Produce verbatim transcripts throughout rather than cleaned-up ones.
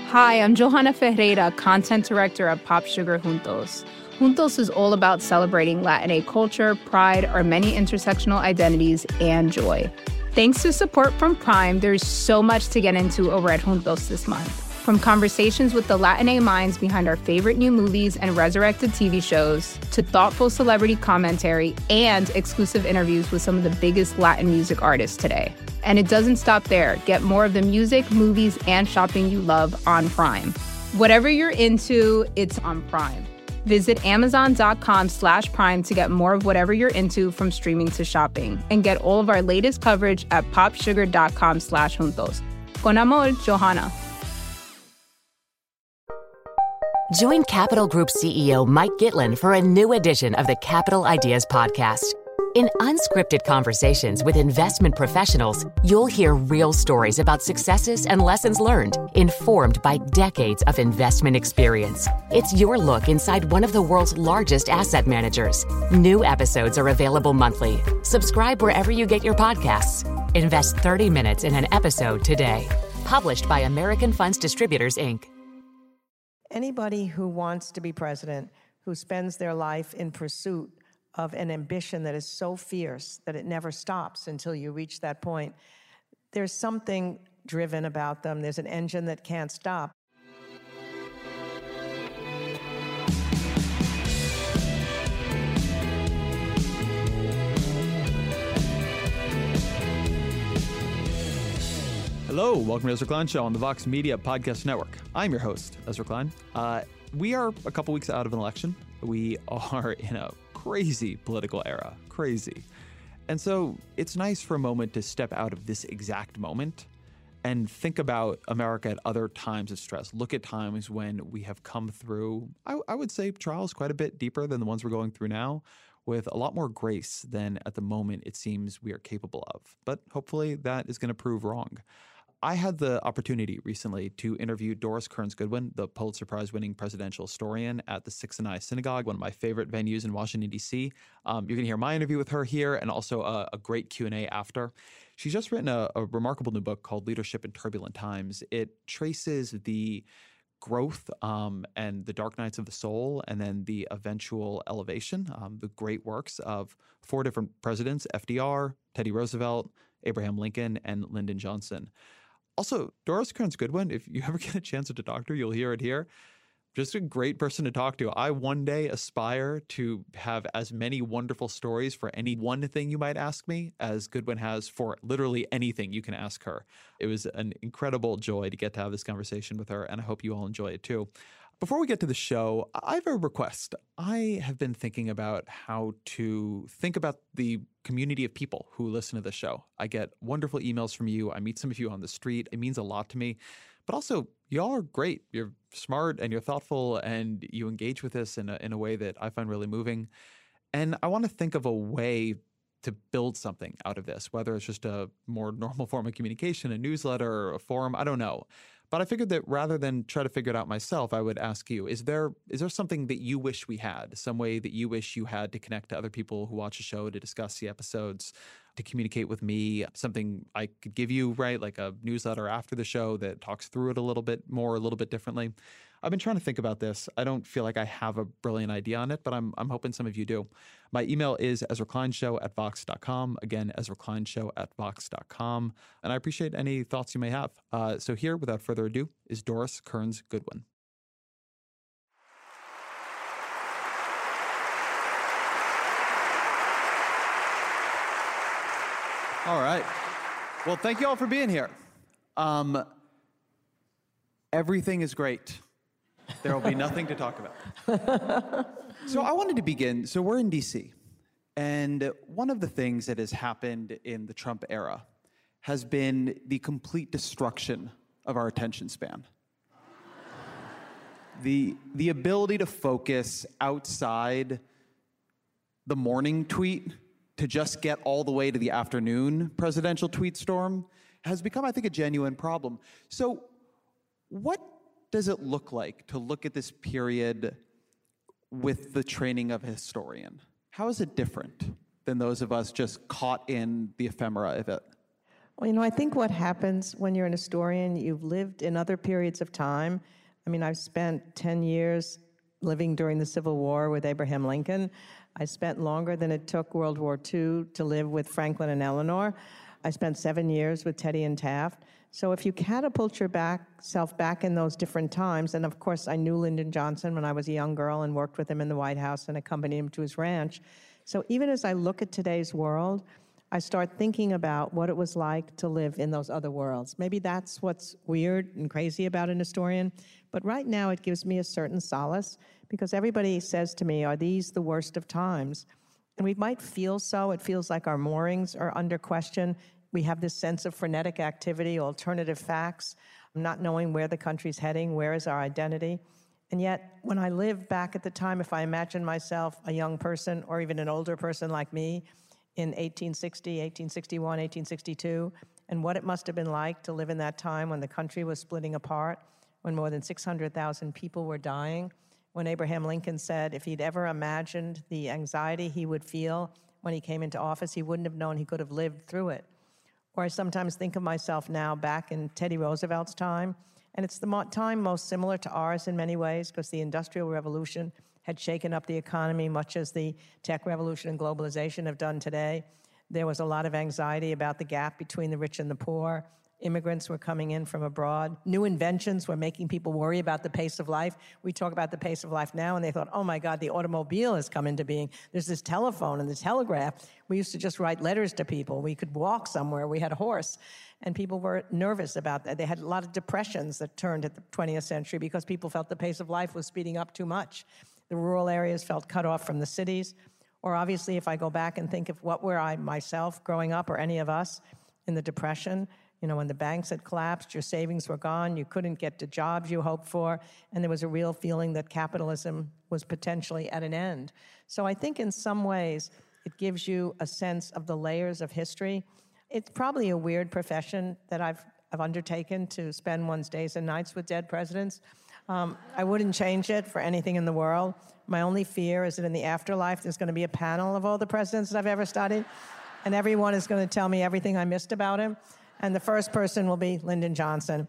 Hi, I'm Johanna Ferreira, content director at Pop Sugar Juntos. Juntos is all about celebrating Latinx culture, pride, our many intersectional identities, and joy. Thanks to support from Prime, there's so much to get into over at Juntos this month. From conversations with the Latinx minds behind our favorite new movies and resurrected T V shows, to thoughtful celebrity commentary and exclusive interviews with some of the biggest Latin music artists today. And it doesn't stop there. Get more of the music, movies, and shopping you love on Prime. Whatever you're into, it's on Prime. Visit amazon.com slash prime to get more of whatever you're into, from streaming to shopping. And get all of our latest coverage at popsugar.com slash juntos. Con amor, Johanna. Join Capital Group C E O Mike Gitlin for a new edition of the Capital Ideas Podcast. In unscripted conversations with investment professionals, you'll hear real stories about successes and lessons learned, informed by decades of investment experience. It's your look inside one of the world's largest asset managers. New episodes are available monthly. Subscribe wherever you get your podcasts. Invest thirty minutes in an episode today. Published by American Funds Distributors, Incorporated. Anybody who wants to be president, who spends their life in pursuit of an ambition that is so fierce that it never stops until you reach that point, there's something driven about them. There's an engine that can't stop. Hello, welcome to Ezra Klein Show on the Vox Media Podcast Network. I'm your host, Ezra Klein. Uh, we are a couple weeks out of an election. We are in a crazy political era, crazy. And so it's nice for a moment to step out of this exact moment and think about America at other times of stress. Look at times when we have come through, I, I would say, trials quite a bit deeper than the ones we're going through now, with a lot more grace than at the moment it seems we are capable of. But hopefully that is going to prove wrong. I had the opportunity recently to interview Doris Kearns Goodwin, the Pulitzer Prize-winning presidential historian, at the Sixth-and-I Synagogue, one of my favorite venues in Washington, D C. Um, you're going to hear my interview with her here, and also a, a great Q and A after. She's just written a, a remarkable new book called Leadership in Turbulent Times. It traces the growth um, and the dark nights of the soul, and then the eventual elevation, um, the great works of four different presidents: F D R, Teddy Roosevelt, Abraham Lincoln, and Lyndon Johnson. Also, Doris Kearns Goodwin, if you ever get a chance to talk to her, you'll hear it here. Just a great person to talk to. I one day aspire to have as many wonderful stories for any one thing you might ask me as Goodwin has for literally anything you can ask her. It was an incredible joy to get to have this conversation with her, and I hope you all enjoy it too. Before we get to the show, I have a request. I have been thinking about how to think about the community of people who listen to the show. I get wonderful emails from you. I meet some of you on the street. It means a lot to me. But also, y'all are great. You're smart and you're thoughtful, and you engage with this in a, in a way that I find really moving. And I want to think of a way to build something out of this, whether it's just a more normal form of communication, a newsletter, or a forum, I don't know. But I figured that rather than try to figure it out myself, I would ask you, is there is there something that you wish we had, some way that you wish you had to connect to other people who watch the show, to discuss the episodes, to communicate with me, something I could give you, right, like a newsletter after the show that talks through it a little bit more, a little bit differently? I've been trying to think about this. I don't feel like I have a brilliant idea on it, but I'm I'm hoping some of you do. My email is ezra klein show at vox dot com. Again, ezra klein show at vox dot com. And I appreciate any thoughts you may have. Uh, so here, without further ado, is Doris Kearns Goodwin. All right. Well, thank you all for being here. Um, everything is great. There will be nothing to talk about. So I wanted to begin. So we're in D C, and one of the things that has happened in the Trump era has been the complete destruction of our attention span. The, the ability to focus outside the morning tweet to just get all the way to the afternoon presidential tweet storm has become, I think, a genuine problem. So what does it look like to look at this period with the training of a historian? How is it different than those of us just caught in the ephemera of it? Well, you know, I think what happens when you're an historian, you've lived in other periods of time. I mean, I've spent ten years living during the Civil War with Abraham Lincoln. I spent longer than it took World War Two to live with Franklin and Eleanor. I spent seven years with Teddy and Taft. So if you catapult yourself back in those different times, and of course I knew Lyndon Johnson when I was a young girl and worked with him in the White House and accompanied him to his ranch. So even as I look at today's world, I start thinking about what it was like to live in those other worlds. Maybe that's what's weird and crazy about an historian, but right now it gives me a certain solace because everybody says to me, are these the worst of times? And we might feel so. It feels like our moorings are under question. We have this sense of frenetic activity, alternative facts, not knowing where the country's heading, where is our identity. And yet, when I live back at the time, if I imagine myself a young person or even an older person like me, in eighteen sixty, eighteen sixty-one, eighteen sixty-two, and what it must have been like to live in that time when the country was splitting apart, when more than six hundred thousand people were dying, when Abraham Lincoln said if he'd ever imagined the anxiety he would feel when he came into office, he wouldn't have known he could have lived through it. Or I sometimes think of myself now back in Teddy Roosevelt's time, and it's the mo- time most similar to ours in many ways because the Industrial Revolution had shaken up the economy, much as the tech revolution and globalization have done today. There was a lot of anxiety about the gap between the rich and the poor. Immigrants were coming in from abroad. New inventions were making people worry about the pace of life. We talk about the pace of life now, and they thought, oh my God, the automobile has come into being. There's this telephone and the telegraph. We used to just write letters to people. We could walk somewhere. We had a horse. And people were nervous about that. They had a lot of depressions that turned at the twentieth century because people felt the pace of life was speeding up too much. The rural areas felt cut off from the cities. Or obviously, if I go back and think of what were I myself growing up, or any of us in the Depression, you know, when the banks had collapsed, your savings were gone, you couldn't get the jobs you hoped for, and there was a real feeling that capitalism was potentially at an end. So I think in some ways, it gives you a sense of the layers of history. It's probably a weird profession that I've, I've undertaken to spend one's days and nights with dead presidents. Um, I wouldn't change it for anything in the world. My only fear is that in the afterlife, there's going to be a panel of all the presidents that I've ever studied, and everyone is going to tell me everything I missed about him. And the first person will be Lyndon Johnson.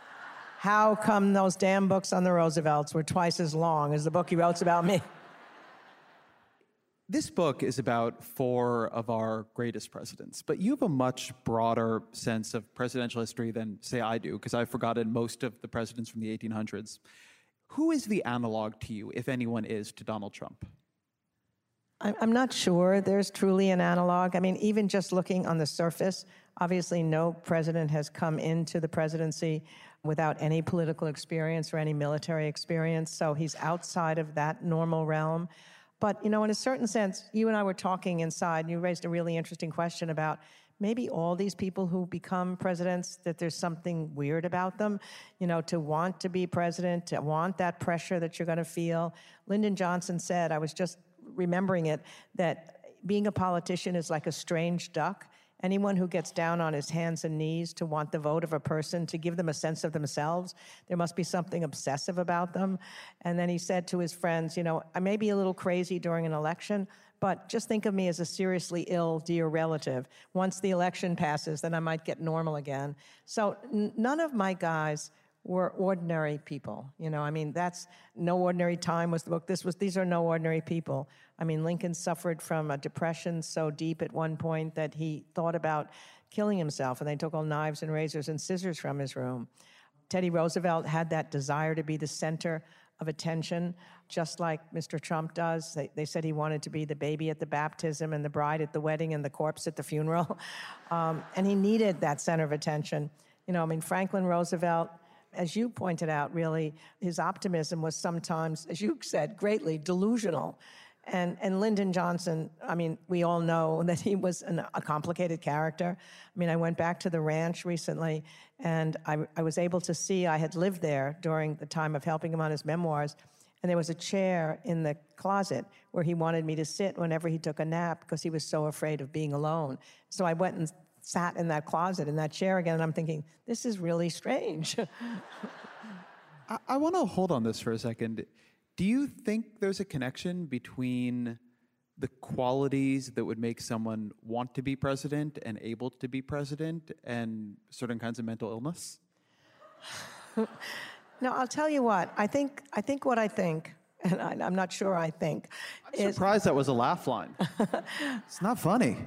How come those damn books on the Roosevelts were twice as long as the book he wrote about me? This book is about four of our greatest presidents, but you have a much broader sense of presidential history than, say, I do, because I've forgotten most of the presidents from the eighteen hundreds. Who is the analog to you, if anyone is, to Donald Trump? I'm not sure there's truly an analog. I mean, even just looking on the surface, obviously no president has come into the presidency without any political experience or any military experience, so he's outside of that normal realm. But, you know, in a certain sense, you and I were talking inside, and you raised a really interesting question about maybe all these people who become presidents, that there's something weird about them, you know, to want to be president, to want that pressure that you're going to feel. Lyndon Johnson said, I was just remembering it, that being a politician is like a strange duck. Anyone who gets down on his hands and knees to want the vote of a person, to give them a sense of themselves, there must be something obsessive about them. And then he said to his friends, you know, I may be a little crazy during an election, but just think of me as a seriously ill dear relative. Once the election passes, then I might get normal again. So n- none of my guys were ordinary people. You know, I mean, that's No Ordinary Time was the book. This was, these are no ordinary people. I mean, Lincoln suffered from a depression so deep at one point that he thought about killing himself, and they took all knives and razors and scissors from his room. Teddy Roosevelt had that desire to be the center of attention, just like Mister Trump does. They, they said he wanted to be the baby at the baptism and the bride at the wedding and the corpse at the funeral. Um, and he needed that center of attention. You know, I mean, Franklin Roosevelt, as you pointed out, really, his optimism was sometimes, as you said, greatly delusional. And, and Lyndon Johnson, I mean, we all know that he was an, a complicated character. I mean, I went back to the ranch recently, and I, I was able to see, I had lived there during the time of helping him on his memoirs, and there was a chair in the closet where he wanted me to sit whenever he took a nap because he was so afraid of being alone. So I went and sat in that closet, in that chair again, and I'm thinking, this is really strange. I, I want to hold on this for a second. Do you think there's a connection between the qualities that would make someone want to be president and able to be president, and certain kinds of mental illness? No, I'll tell you what. I think I think what I think, and I, I'm not sure I think. I'm is, surprised that was a laugh line. It's not funny.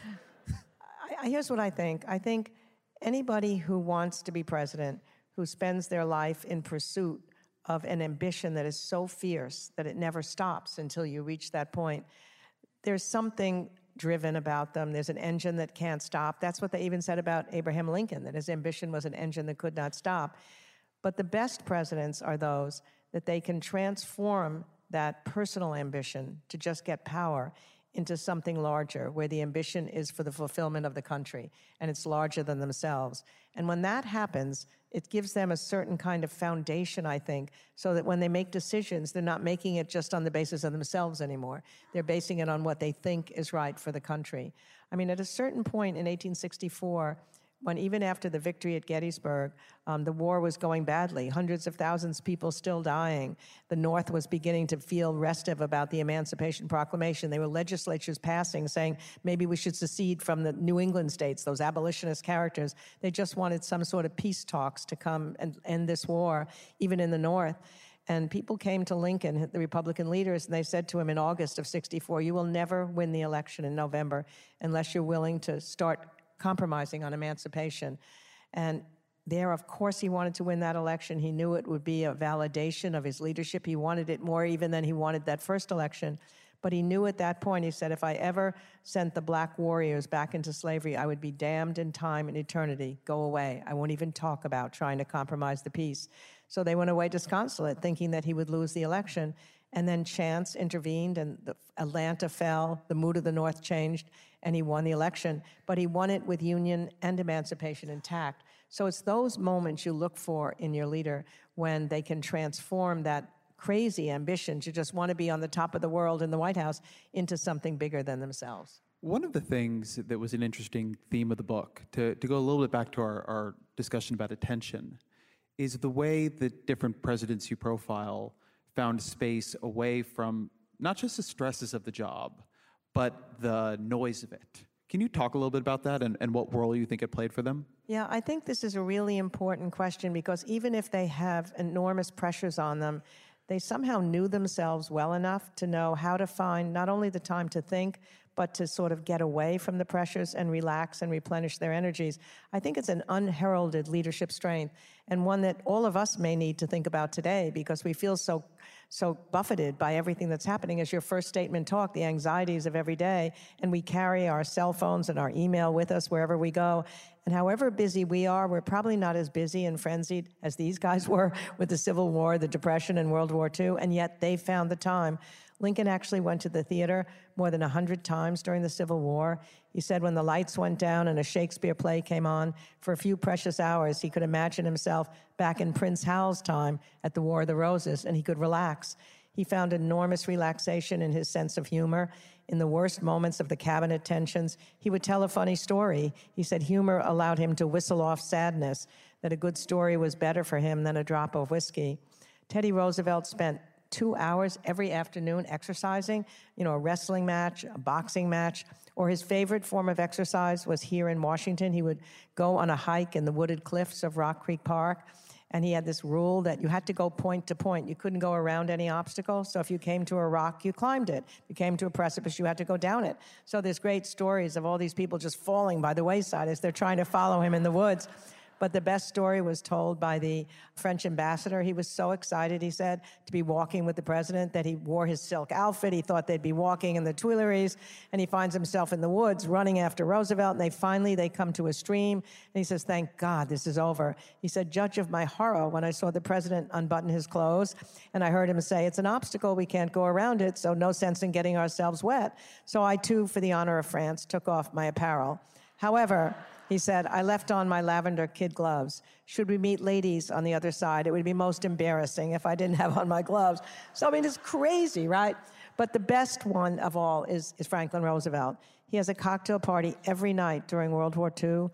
I, here's what I think. I think anybody who wants to be president, who spends their life in pursuit of an ambition that is so fierce that it never stops until you reach that point, there's something driven about them. There's an engine that can't stop. That's what they even said about Abraham Lincoln, that his ambition was an engine that could not stop. But the best presidents are those that they can transform that personal ambition to just get power into something larger, where the ambition is for the fulfillment of the country, and it's larger than themselves. And when that happens, it gives them a certain kind of foundation, I think, so that when they make decisions, they're not making it just on the basis of themselves anymore. They're basing it on what they think is right for the country. I mean, at a certain point in eighteen sixty-four, when even after the victory at Gettysburg, um, the war was going badly, hundreds of thousands of people still dying. The North was beginning to feel restive about the Emancipation Proclamation. There were legislatures passing saying maybe we should secede from the New England states, those abolitionist characters. They just wanted some sort of peace talks to come and end this war, even in the North. And people came to Lincoln, the Republican leaders, and they said to him in August of sixty-four, you will never win the election in November unless you're willing to start compromising on emancipation. And there, of course, he wanted to win that election. He knew it would be a validation of his leadership. He wanted it more even than he wanted that first election. But he knew at that point, he said, if I ever sent the black warriors back into slavery, I would be damned in time and eternity. Go away. I won't even talk about trying to compromise the peace. So they went away disconsolate, thinking that he would lose the election. And then chance intervened, and the, Atlanta fell, the mood of the North changed, and he won the election. But he won it with union and emancipation intact. So it's those moments you look for in your leader when they can transform that crazy ambition to just want to be on the top of the world in the White House into something bigger than themselves. One of the things that was an interesting theme of the book, to, to go a little bit back to our, our discussion about attention, is the way that different presidents you profile found space away from not just the stresses of the job, but the noise of it. Can you talk a little bit about that and, and what role you think it played for them? Yeah, I think this is a really important question, because even if they have enormous pressures on them, they somehow knew themselves well enough to know how to find not only the time to think, but to sort of get away from the pressures and relax and replenish their energies. I think it's an unheralded leadership strength, and one that all of us may need to think about today, because we feel so so buffeted by everything that's happening. As your first statement talked, the anxieties of every day, and we carry our cell phones and our email with us wherever we go. And however busy we are, we're probably not as busy and frenzied as these guys were with the Civil War, the Depression, and World War Two, and yet they found the time. Lincoln actually went to the theater more than one hundred times during the Civil War. He said when the lights went down and a Shakespeare play came on, for a few precious hours, he could imagine himself back in Prince Hal's time at the War of the Roses, and he could relax. He found enormous relaxation in his sense of humor. In the worst moments of the cabinet tensions, he would tell a funny story. He said humor allowed him to whistle off sadness, that a good story was better for him than a drop of whiskey. Teddy Roosevelt spent two hours every afternoon exercising, you know, a wrestling match, a boxing match, or his favorite form of exercise was here in Washington. He would go on a hike in the wooded cliffs of Rock Creek Park, and he had this rule that you had to go point to point. You couldn't go around any obstacle, so if you came to a rock, you climbed it. If you came to a precipice, you had to go down it. So there's great stories of all these people just falling by the wayside as they're trying to follow him in the woods. But the best story was told by the French ambassador. He was so excited, he said, to be walking with the president that he wore his silk outfit. He thought they'd be walking in the Tuileries, and he finds himself in the woods running after Roosevelt, and they finally, they come to a stream, and he says, thank God this is over. He said, judge of my horror when I saw the president unbutton his clothes, and I heard him say, it's an obstacle, we can't go around it, so no sense in getting ourselves wet. So I, too, for the honor of France, took off my apparel. However, he said, I left on my lavender kid gloves. Should we meet ladies on the other side, it would be most embarrassing if I didn't have on my gloves. So, I mean, it's crazy, right? But the best one of all is, is Franklin Roosevelt. He has a cocktail party every night during World War Two,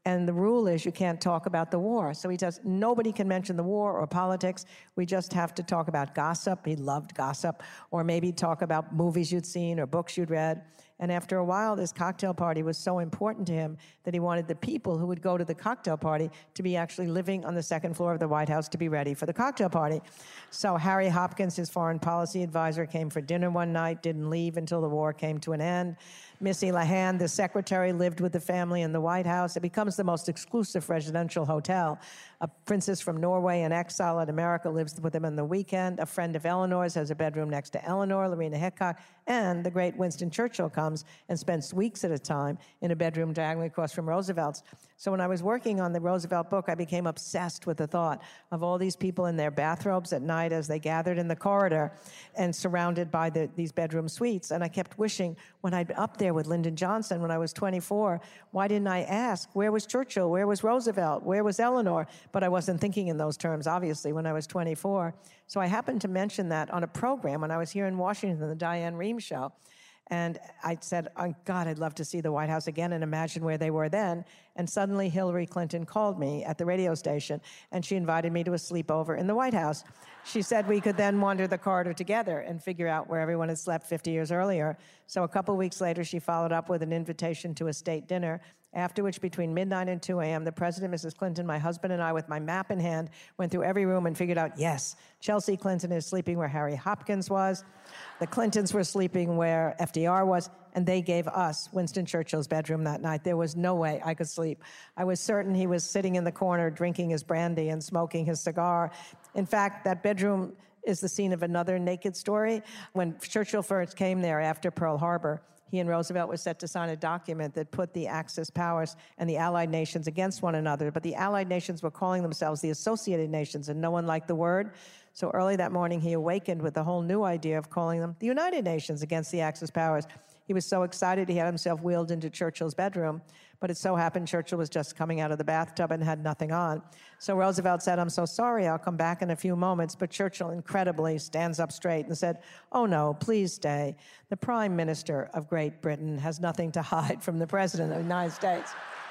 And the rule is you can't talk about the war. So he says, nobody can mention the war or politics. We just have to talk about gossip. He loved gossip. Or maybe talk about movies you'd seen or books you'd read. And after a while, this cocktail party was so important to him that he wanted the people who would go to the cocktail party to be actually living on the second floor of the White House to be ready for the cocktail party. So Harry Hopkins, his foreign policy advisor, came for dinner one night, didn't leave until the war came to an end. Missy Lehand, the secretary, lived with the family in the White House. It becomes the most exclusive residential hotel. A princess from Norway in exile in America lives with them on the weekend. A friend of Eleanor's has a bedroom next to Eleanor, Lorena Hickok, and the great Winston Churchill comes and spends weeks at a time in a bedroom diagonally across from Roosevelt's. So when I was working on the Roosevelt book, I became obsessed with the thought of all these people in their bathrobes at night as they gathered in the corridor and surrounded by the, these bedroom suites. And I kept wishing, when I'd been up there with Lyndon Johnson when I was twenty-four, why didn't I ask, where was Churchill? Where was Roosevelt? Where was Eleanor? But I wasn't thinking in those terms, obviously, when I was twenty-four. So I happened to mention that on a program when I was here in Washington, the Diane Rehm Show. And I said, oh, God, I'd love to see the White House again and imagine where they were then. And suddenly Hillary Clinton called me at the radio station, and she invited me to a sleepover in the White House. She said we could then wander the corridor together and figure out where everyone had slept fifty years earlier. So a couple weeks later, she followed up with an invitation to a state dinner, after which between midnight and two a.m., the President, Missus Clinton, my husband, and I, with my map in hand, went through every room and figured out, yes, Chelsea Clinton is sleeping where Harry Hopkins was. The Clintons were sleeping where F D R was, and they gave us Winston Churchill's bedroom that night. There was no way I could sleep. I was certain he was sitting in the corner drinking his brandy and smoking his cigar. In fact, that bedroom is the scene of another naked story. When Churchill first came there after Pearl Harbor, he and Roosevelt were set to sign a document that put the Axis powers and the Allied nations against one another, but the Allied nations were calling themselves the Associated Nations, and no one liked the word. So early that morning, he awakened with a whole new idea of calling them the United Nations against the Axis powers. He was so excited he had himself wheeled into Churchill's bedroom, but it so happened Churchill was just coming out of the bathtub and had nothing on. So Roosevelt said, I'm so sorry, I'll come back in a few moments, but Churchill incredibly stands up straight and said, oh no, please stay. The Prime Minister of Great Britain has nothing to hide from the President of the United States.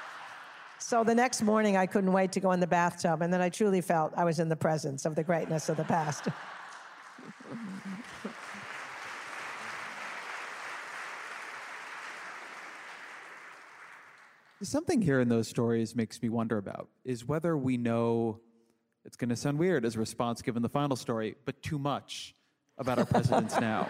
So the next morning, I couldn't wait to go in the bathtub, and then I truly felt I was in the presence of the greatness of the past. Something here in those stories makes me wonder about is whether we know, it's going to sound weird as a response given the final story, but too much about our presidents now.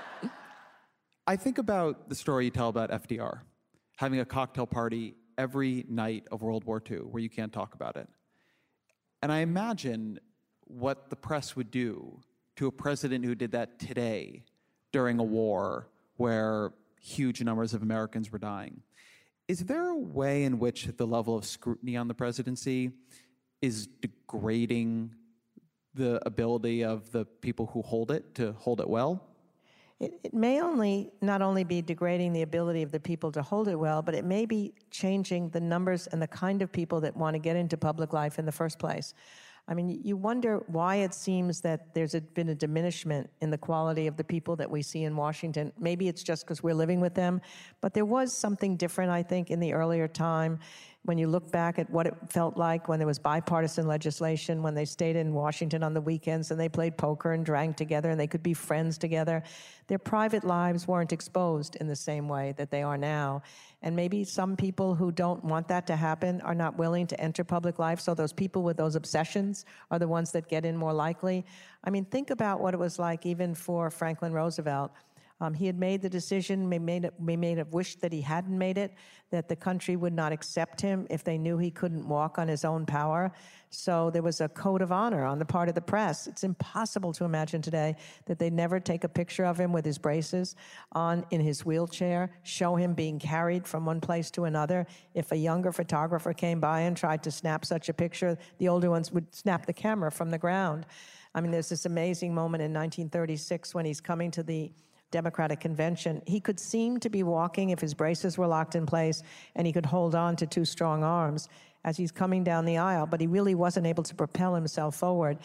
I think about the story you tell about F D R, having a cocktail party every night of World War Two where you can't talk about it. And I imagine what the press would do to a president who did that today during a war where huge numbers of Americans were dying. Is there a way in which the level of scrutiny on the presidency is degrading the ability of the people who hold it to hold it well? It, it may only not only be degrading the ability of the people to hold it well, but it may be changing the numbers and the kind of people that want to get into public life in the first place. I mean, you wonder why it seems that there's a, been a diminishment in the quality of the people that we see in Washington. Maybe it's just because we're living with them, but there was something different, I think, in the earlier time. When you look back at what it felt like when there was bipartisan legislation, when they stayed in Washington on the weekends and they played poker and drank together and they could be friends together, their private lives weren't exposed in the same way that they are now. And maybe some people who don't want that to happen are not willing to enter public life, so those people with those obsessions are the ones that get in more likely. I mean, think about what it was like even for Franklin Roosevelt. Um, he had made the decision, we may, we may have wished that he hadn't made it, that the country would not accept him if they knew he couldn't walk on his own power. So there was a code of honor on the part of the press. It's impossible to imagine today that they'd never take a picture of him with his braces on in his wheelchair, show him being carried from one place to another. If a younger photographer came by and tried to snap such a picture, the older ones would snap the camera from the ground. I mean, there's this amazing moment in nineteen thirty-six when he's coming to the Democratic Convention. He could seem to be walking if his braces were locked in place and he could hold on to two strong arms as he's coming down the aisle, but he really wasn't able to propel himself forward.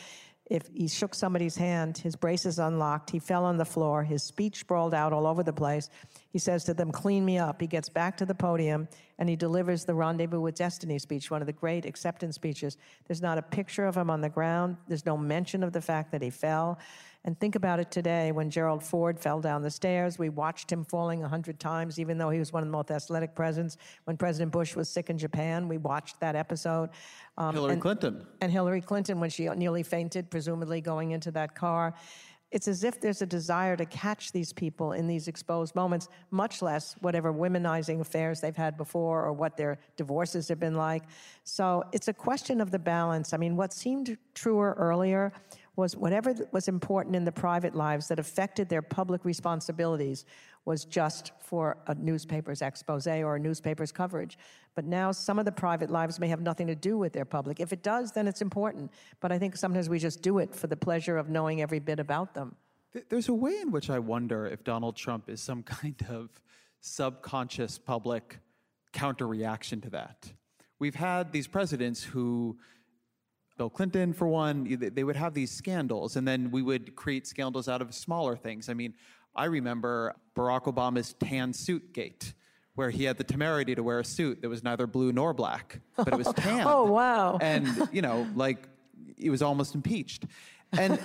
If he shook somebody's hand, his braces unlocked, he fell on the floor, his speech sprawled out all over the place. He says to them, clean me up. He gets back to the podium, and he delivers the Rendezvous with Destiny speech, one of the great acceptance speeches. There's not a picture of him on the ground. There's no mention of the fact that he fell. And think about it today, when Gerald Ford fell down the stairs, we watched him falling a hundred times, even though he was one of the most athletic presidents. When President Bush was sick in Japan, we watched that episode. Um, Hillary and, Clinton. And Hillary Clinton, when she nearly fainted, presumably going into that car. It's as if there's a desire to catch these people in these exposed moments, much less whatever womenizing affairs they've had before or what their divorces have been like. So it's a question of the balance. I mean, what seemed truer earlier was whatever was important in the private lives that affected their public responsibilities was just for a newspaper's expose or a newspaper's coverage. But now some of the private lives may have nothing to do with their public. If it does, then it's important. But I think sometimes we just do it for the pleasure of knowing every bit about them. There's a way in which I wonder if Donald Trump is some kind of subconscious public counter-reaction to that. We've had these presidents who, Bill Clinton, for one, they would have these scandals, and then we would create scandals out of smaller things. I mean, I remember Barack Obama's tan suit gate, where he had the temerity to wear a suit that was neither blue nor black, but it was tan. Oh, wow. And, you know, like, he was almost impeached. And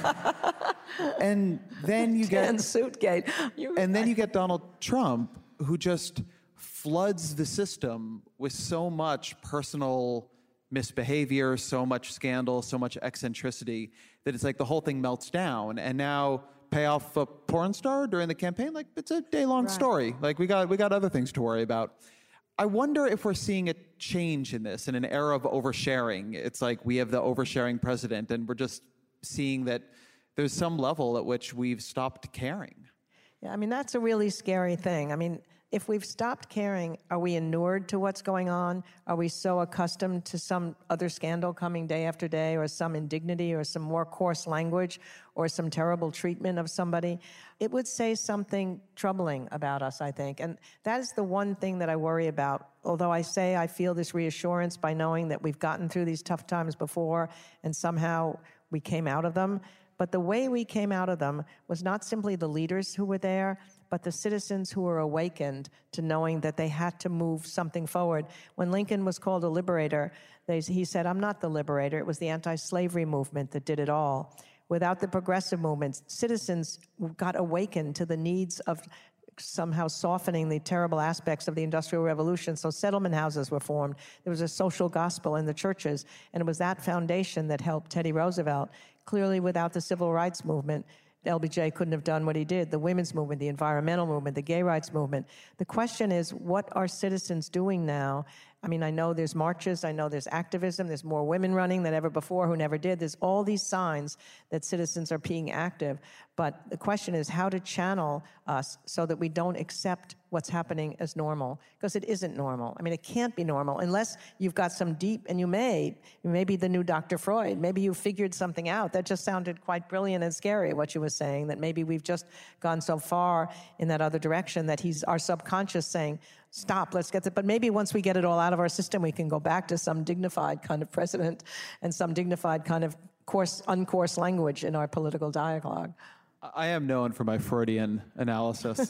and then you get... Tan suit gate. You, and then you get Donald Trump, who just floods the system with so much personal misbehavior, so much scandal, so much eccentricity, that it's like the whole thing melts down. And now pay off a porn star during the campaign, like, it's a day-long right. story. Like, we got we got other things to worry about. I wonder if we're seeing a change in this, in an era of oversharing. It's like we have the oversharing president, and we're just seeing that there's some level at which we've stopped caring. Yeah, I mean, that's a really scary thing. I mean, if we've stopped caring, are we inured to what's going on? Are we so accustomed to some other scandal coming day after day, or some indignity, or some more coarse language, or some terrible treatment of somebody? It would say something troubling about us, I think. And that is the one thing that I worry about. Although I say I feel this reassurance by knowing that we've gotten through these tough times before, and somehow we came out of them. But the way we came out of them was not simply the leaders who were there, but the citizens who were awakened to knowing that they had to move something forward. When Lincoln was called a liberator, they, he said, I'm not the liberator. It was the anti-slavery movement that did it all. Without the progressive movement, citizens got awakened to the needs of somehow softening the terrible aspects of the Industrial Revolution. So settlement houses were formed. There was a social gospel in the churches, and it was that foundation that helped Teddy Roosevelt. Clearly, without the civil rights movement, L B J couldn't have done what he did. The women's movement, the environmental movement, the gay rights movement. The question is, what are citizens doing now? I mean, I know there's marches, I know there's activism, there's more women running than ever before who never did. There's all these signs that citizens are being active. But the question is how to channel us so that we don't accept what's happening as normal, because it isn't normal. I mean, it can't be normal unless you've got some deep, and you may, you may be the new Doctor Freud. Maybe you figured something out. That just sounded quite brilliant and scary, what you were saying, that maybe we've just gone so far in that other direction that he's our subconscious saying, stop, let's get it. But maybe once we get it all out of our system, we can go back to some dignified kind of president and some dignified kind of coarse, uncoarse language in our political dialogue. I am known for my Freudian analysis.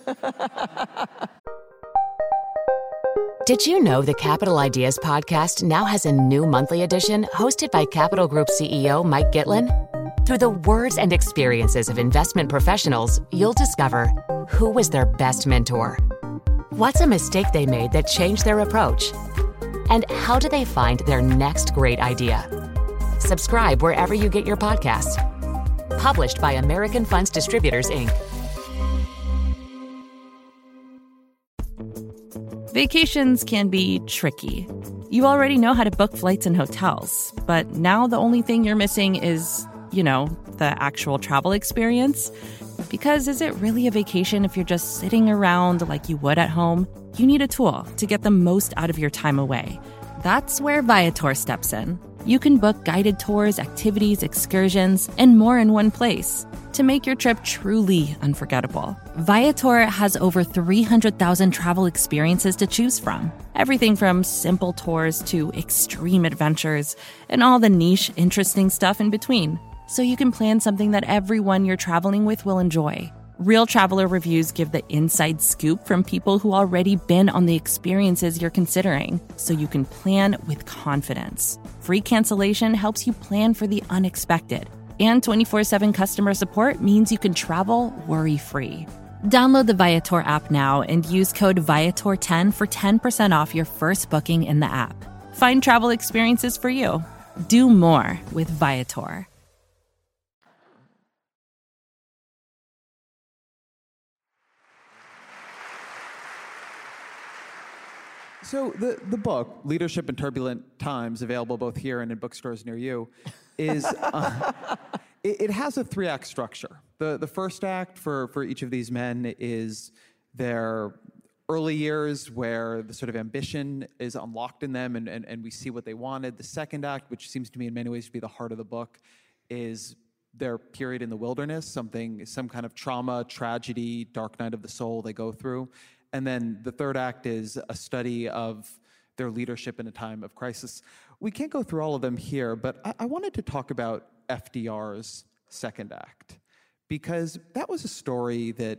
Did you know the Capital Ideas podcast now has a new monthly edition hosted by Capital Group C E O Mike Gitlin? Through the words and experiences of investment professionals, you'll discover who was their best mentor, what's a mistake they made that changed their approach, and how do they find their next great idea. Subscribe wherever you get your podcasts. Published by American Funds Distributors, Incorporated. Vacations can be tricky. You already know how to book flights and hotels, but now the only thing you're missing is, you know, the actual travel experience. Because is it really a vacation if you're just sitting around like you would at home? You need a tool to get the most out of your time away. That's where Viator steps in. You can book guided tours, activities, excursions, and more in one place to make your trip truly unforgettable. Viator has over three hundred thousand travel experiences to choose from. Everything from simple tours to extreme adventures and all the niche, interesting stuff in between. so you can plan something that everyone you're traveling with will enjoy. Real Traveler reviews give the inside scoop from people who already been on the experiences you're considering, so you can plan with confidence. Free cancellation helps you plan for the unexpected. And twenty-four seven customer support means you can travel worry-free. Download the Viator app now and use code Viator ten for ten percent off your first booking in the app. Find travel experiences for you. Do more with Viator. So the, the book, Leadership in Turbulent Times, available both here and in bookstores near you, is uh, it, it has a three-act structure. The the first act for, for each of these men is their early years, where the sort of ambition is unlocked in them and, and, and we see what they wanted. The second act, which seems to me in many ways to be the heart of the book, is their period in the wilderness, something, some kind of trauma, tragedy, dark night of the soul they go through. And then the third act is a study of their leadership in a time of crisis. We can't go through all of them here, but I, I wanted to talk about F D R's second act, because that was a story that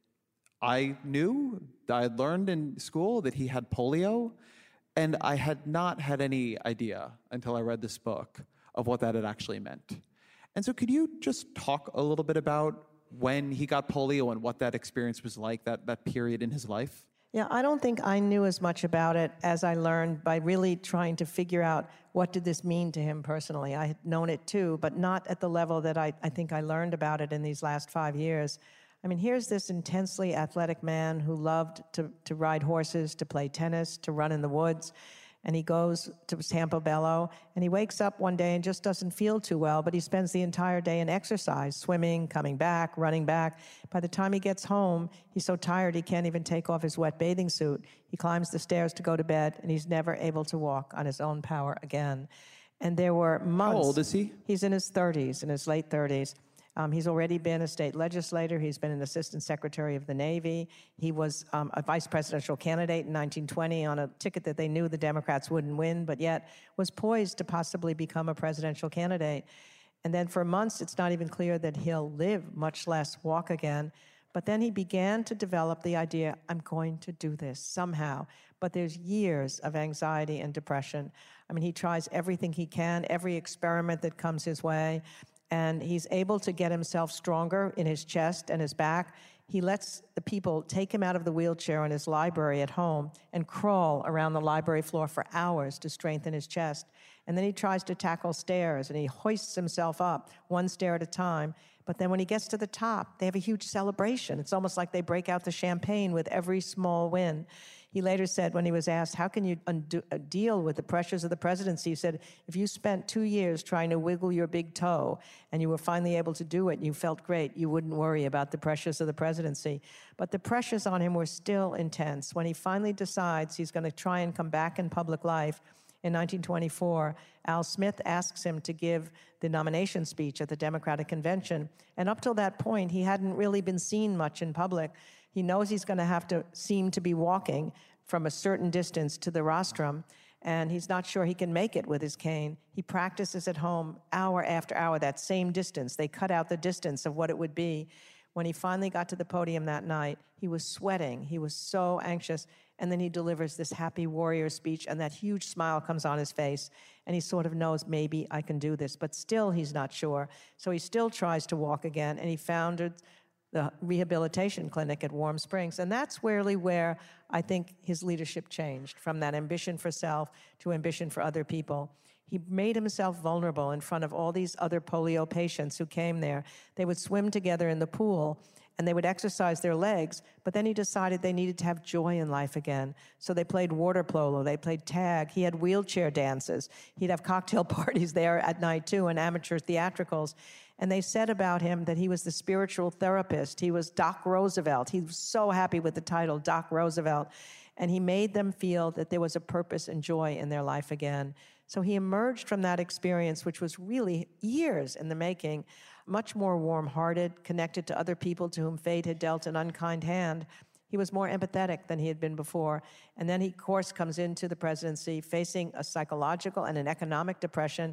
I knew, I had learned in school that he had polio, and I had not had any idea until I read this book of what that had actually meant. And so could you just talk a little bit about when he got polio and what that experience was like, that, that period in his life? Yeah, I don't think I knew as much about it as I learned by really trying to figure out what did this mean to him personally. I had known it too, but not at the level that I, I think I learned about it in these last five years. I mean, here's this intensely athletic man who loved to, to ride horses, to play tennis, to run in the woods. And he goes to Campo Bello, and he wakes up one day and just doesn't feel too well, but he spends the entire day in exercise, swimming, coming back, running back. By the time he gets home, he's so tired he can't even take off his wet bathing suit. He climbs the stairs to go to bed, and he's never able to walk on his own power again. And there were months. How old is he? He's in his thirties, in his late thirties. Um, he's already been a state legislator. He's been an assistant secretary of the Navy. He was um, a vice presidential candidate in nineteen twenty on a ticket that they knew the Democrats wouldn't win, but yet was poised to possibly become a presidential candidate. And then for months, it's not even clear that he'll live, much less walk again. But then he began to develop the idea, I'm going to do this somehow. But there's years of anxiety and depression. I mean, he tries everything he can, every experiment that comes his way. And he's able to get himself stronger in his chest and his back. He lets the people take him out of the wheelchair in his library at home and crawl around the library floor for hours to strengthen his chest. And then he tries to tackle stairs, and he hoists himself up one stair at a time. But then when he gets to the top, they have a huge celebration. It's almost like they break out the champagne with every small win. He later said, when he was asked, how can you undo, uh, deal with the pressures of the presidency, he said, if you spent two years trying to wiggle your big toe and you were finally able to do it and you felt great, you wouldn't worry about the pressures of the presidency. But the pressures on him were still intense. When he finally decides he's going to try and come back in public life, in nineteen twenty-four, Al Smith asks him to give the nomination speech at the Democratic Convention. And up till that point, he hadn't really been seen much in public. He knows he's going to have to seem to be walking from a certain distance to the rostrum, and he's not sure he can make it with his cane. He practices at home hour after hour, that same distance. They cut out the distance of what it would be. When he finally got to the podium that night, he was sweating. He was so anxious. And then he delivers this happy warrior speech, and that huge smile comes on his face, and he sort of knows, maybe I can do this. But still, he's not sure. So he still tries to walk again, and he founded the rehabilitation clinic at Warm Springs. And that's really where I think his leadership changed, from that ambition for self to ambition for other people. He made himself vulnerable in front of all these other polio patients who came there. They would swim together in the pool, and they would exercise their legs, but then he decided they needed to have joy in life again. So they played water polo, they played tag, he had wheelchair dances, he'd have cocktail parties there at night too, and amateur theatricals. And they said about him that he was the spiritual therapist. He was Doc Roosevelt. He was so happy with the title, Doc Roosevelt. And he made them feel that there was a purpose and joy in their life again. So he emerged from that experience, which was really years in the making, much more warm-hearted, connected to other people to whom fate had dealt an unkind hand. He was more empathetic than he had been before. And then he, of course, comes into the presidency facing a psychological and an economic depression.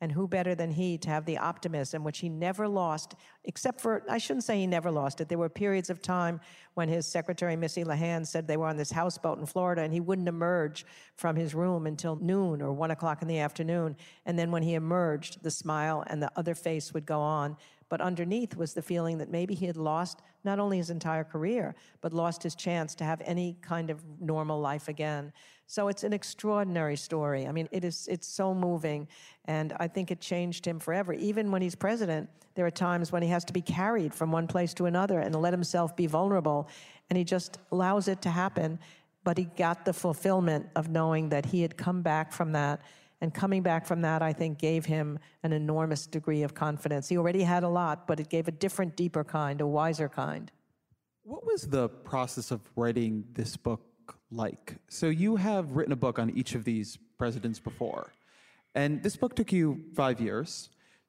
And who better than he to have the optimism, which he never lost, except for, I shouldn't say he never lost it. There were periods of time when his secretary, Missy Lehand, said they were on this houseboat in Florida, and he wouldn't emerge from his room until noon or one o'clock in the afternoon. And then when he emerged, the smile and the other face would go on. But underneath was the feeling that maybe he had lost not only his entire career, but lost his chance to have any kind of normal life again. So it's an extraordinary story. I mean, it is, it's so moving, and I think it changed him forever. Even when he's president, there are times when he has to be carried from one place to another and let himself be vulnerable, and he just allows it to happen. But he got the fulfillment of knowing that he had come back from that. And coming back from that, I think, gave him an enormous degree of confidence. He already had a lot, but it gave a different, deeper kind, a wiser kind. What was the process of writing this book like? So you have written a book on each of these presidents before, and this book took you five years.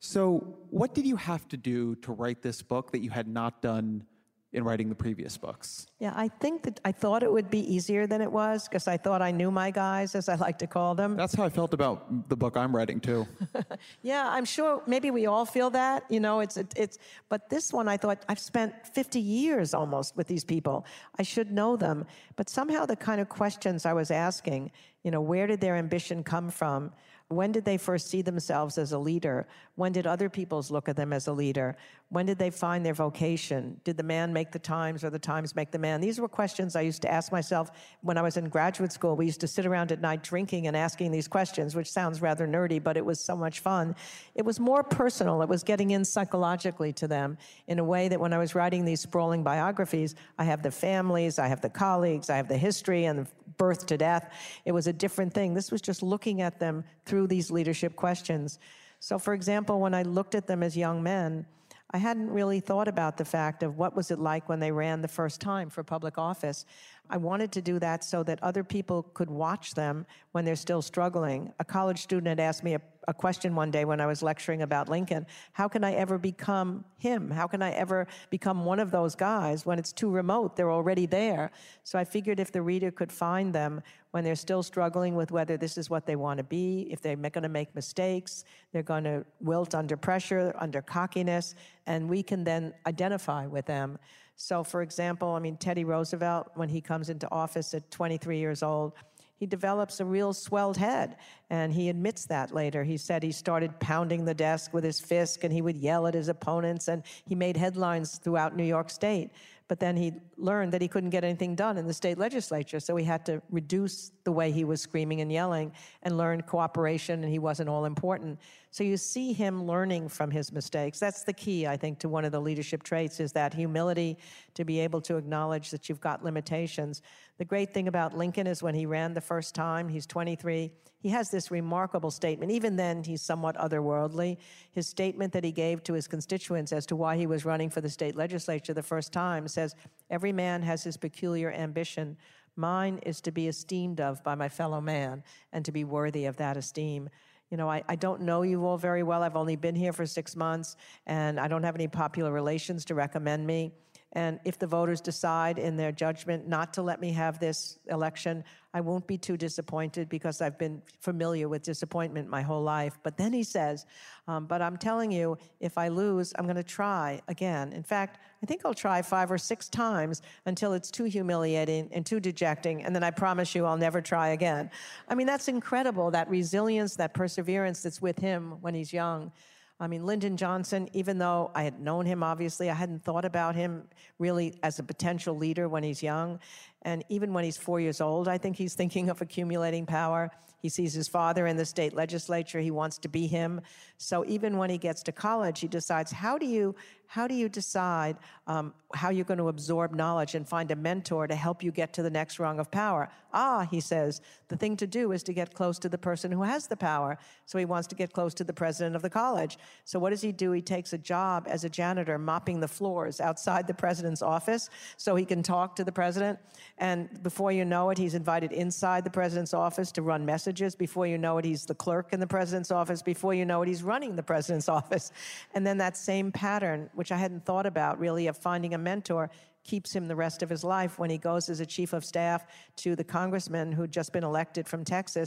So what did you have to do to write this book that you had not done in writing the previous books? Yeah, I think that I thought it would be easier than it was, because I thought I knew my guys, as I like to call them. That's how I felt about the book I'm writing, too. Yeah, I'm sure maybe we all feel that, you know, it's, it, it's, but this one I thought, I've spent fifty years almost with these people. I should know them. But somehow the kind of questions I was asking, you know, where did their ambition come from? When did they first see themselves as a leader? When did other people's look at them as a leader? When did they find their vocation? Did the man make the times or the times make the man? These were questions I used to ask myself when I was in graduate school. We used to sit around at night drinking and asking these questions, which sounds rather nerdy, but it was so much fun. It was more personal. It was getting in psychologically to them in a way that when I was writing these sprawling biographies, I have the families, I have the colleagues, I have the history and the birth to death. It was a different thing. This was just looking at them through these leadership questions. So, for example, when I looked at them as young men, I hadn't really thought about the fact of what was it like when they ran the first time for public office. I wanted to do that so that other people could watch them when they're still struggling. A college student had asked me a, a question one day when I was lecturing about Lincoln. How can I ever become him? How can I ever become one of those guys when it's too remote? They're already there. So I figured if the reader could find them when they're still struggling with whether this is what they want to be, if they're going to make mistakes, they're going to wilt under pressure, under cockiness, and we can then identify with them. So, for example, I mean, Teddy Roosevelt, when he comes into office at twenty-three years old, he develops a real swelled head, and he admits that later. He said he started pounding the desk with his fist, and he would yell at his opponents, and he made headlines throughout New York State. But then he learned that he couldn't get anything done in the state legislature, so he had to reduce the way he was screaming and yelling and learn cooperation, and he wasn't all important. So you see him learning from his mistakes. That's the key, I think, to one of the leadership traits, is that humility, to be able to acknowledge that you've got limitations. The great thing about Lincoln is when he ran the first time, he's twenty-three, he has this remarkable statement. Even then, he's somewhat otherworldly. His statement that he gave to his constituents as to why he was running for the state legislature the first time says, "Every man has his peculiar ambition. Mine is to be esteemed of by my fellow man and to be worthy of that esteem." You know, I, I don't know you all very well. I've only been here for six months, and I don't have any popular relations to recommend me. And if the voters decide in their judgment not to let me have this election, I won't be too disappointed, because I've been familiar with disappointment my whole life. But then he says, um, but I'm telling you, if I lose, I'm going to try again. In fact, I think I'll try five or six times until it's too humiliating and too dejecting, and then I promise you I'll never try again. I mean, that's incredible, that resilience, that perseverance that's with him when he's young. I mean, Lyndon Johnson, even though I had known him, obviously, I hadn't thought about him really as a potential leader when he's young. And even when he's four years old, I think he's thinking of accumulating power. He sees his father in the state legislature. He wants to be him. So even when he gets to college, he decides, how do you, how do you decide um, how you're going to absorb knowledge and find a mentor to help you get to the next rung of power? Ah, he says, the thing to do is to get close to the person who has the power. So he wants to get close to the president of the college. So what does he do? He takes a job as a janitor mopping the floors outside the president's office so he can talk to the president. And before you know it, he's invited inside the president's office to run messages. Before you know it, he's the clerk in the president's office. Before you know it, he's running the president's office. And then that same pattern, which I hadn't thought about really, of finding a mentor, keeps him the rest of his life. When he goes as a chief of staff to the congressman who'd just been elected from Texas,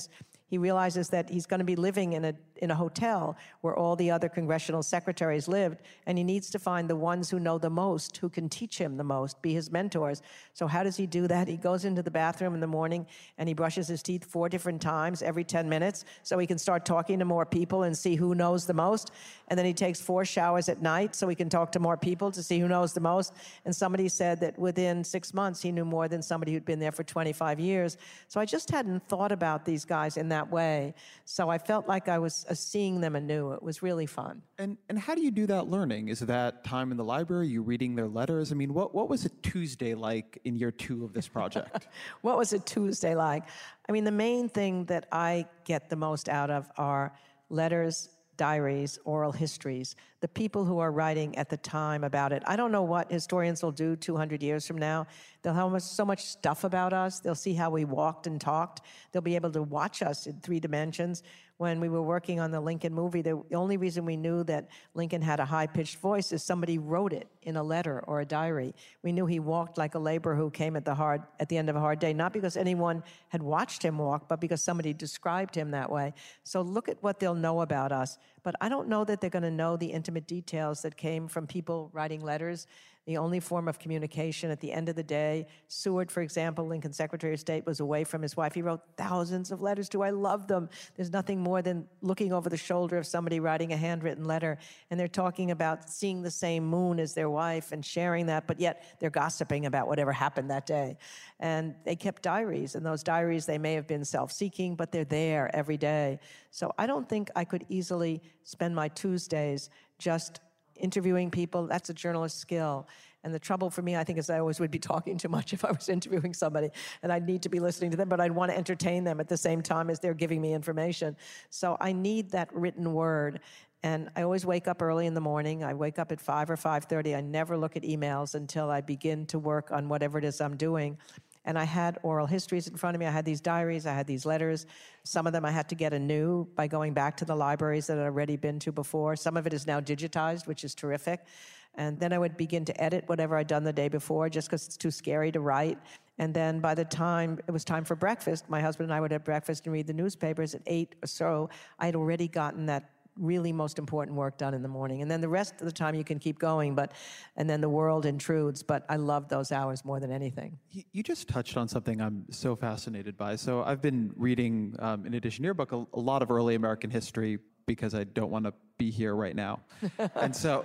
He realizes that he's going to be living in a in a hotel where all the other congressional secretaries lived, and he needs to find the ones who know the most, who can teach him the most, be his mentors. So how does he do that? He goes into the bathroom in the morning and he brushes his teeth four different times every ten minutes so he can start talking to more people and see who knows the most. And then he takes four showers at night so he can talk to more people to see who knows the most. And somebody said that within six months he knew more than somebody who'd been there for twenty-five years. So I just hadn't thought about these guys in that way. So I felt like I was uh, seeing them anew. It was really fun. And and how do you do that learning? Is that time in the library, you reading their letters? I mean, what, what was a Tuesday like in year two of this project? What was a Tuesday like? I mean, the main thing that I get the most out of are letters, diaries, oral histories, the people who are writing at the time about it. I don't know what historians will do two hundred years from now. They'll have so much stuff about us. They'll see how we walked and talked. They'll be able to watch us in three dimensions. When we were working on the Lincoln movie, the only reason we knew that Lincoln had a high-pitched voice is somebody wrote it in a letter or a diary. We knew he walked like a laborer who came at the hard at the end of a hard day, not because anyone had watched him walk, but because somebody described him that way. So look at what they'll know about us. But I don't know that they're going to know the intimate details that came from people writing letters. The only form of communication at the end of the day. Seward, for example, Lincoln's Secretary of State, was away from his wife. He wrote thousands of letters to her. I love them. There's nothing more than looking over the shoulder of somebody writing a handwritten letter, and they're talking about seeing the same moon as their wife and sharing that, but yet they're gossiping about whatever happened that day. And they kept diaries, and those diaries, they may have been self-seeking, but they're there every day. So I don't think I could easily spend my Tuesdays just interviewing people. That's a journalist's skill. And the trouble for me, I think, is I always would be talking too much if I was interviewing somebody, and I'd need to be listening to them, but I'd want to entertain them at the same time as they're giving me information. So I need that written word. And I always wake up early in the morning. I wake up at five or five thirty. I never look at emails until I begin to work on whatever it is I'm doing. And I had oral histories in front of me. I had these diaries. I had these letters. Some of them I had to get anew by going back to the libraries that I'd already been to before. Some of it is now digitized, which is terrific. And then I would begin to edit whatever I'd done the day before just because it's too scary to write. And then by the time it was time for breakfast, my husband and I would have breakfast and read the newspapers at eight or so. I had already gotten that really most important work done in the morning. And then the rest of the time you can keep going, but and then the world intrudes. But I love those hours more than anything. You just touched on something I'm so fascinated by. So I've been reading, um, in addition to your book, a, a lot of early American history because I don't want to be here right now. and so...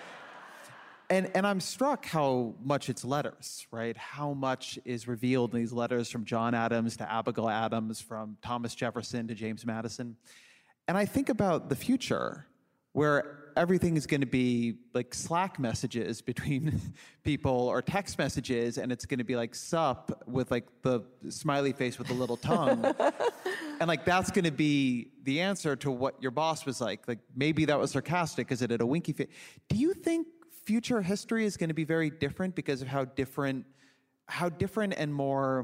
And and I'm struck how much it's letters, right? How much is revealed in these letters from John Adams to Abigail Adams, from Thomas Jefferson to James Madison. And I think about the future, where everything is going to be like Slack messages between people or text messages, and it's going to be like sup with like the smiley face with the little tongue. And like that's going to be the answer to what your boss was like. Like maybe that was sarcastic because it had a winky face. Do you think future history is going to be very different because of how different, how different and more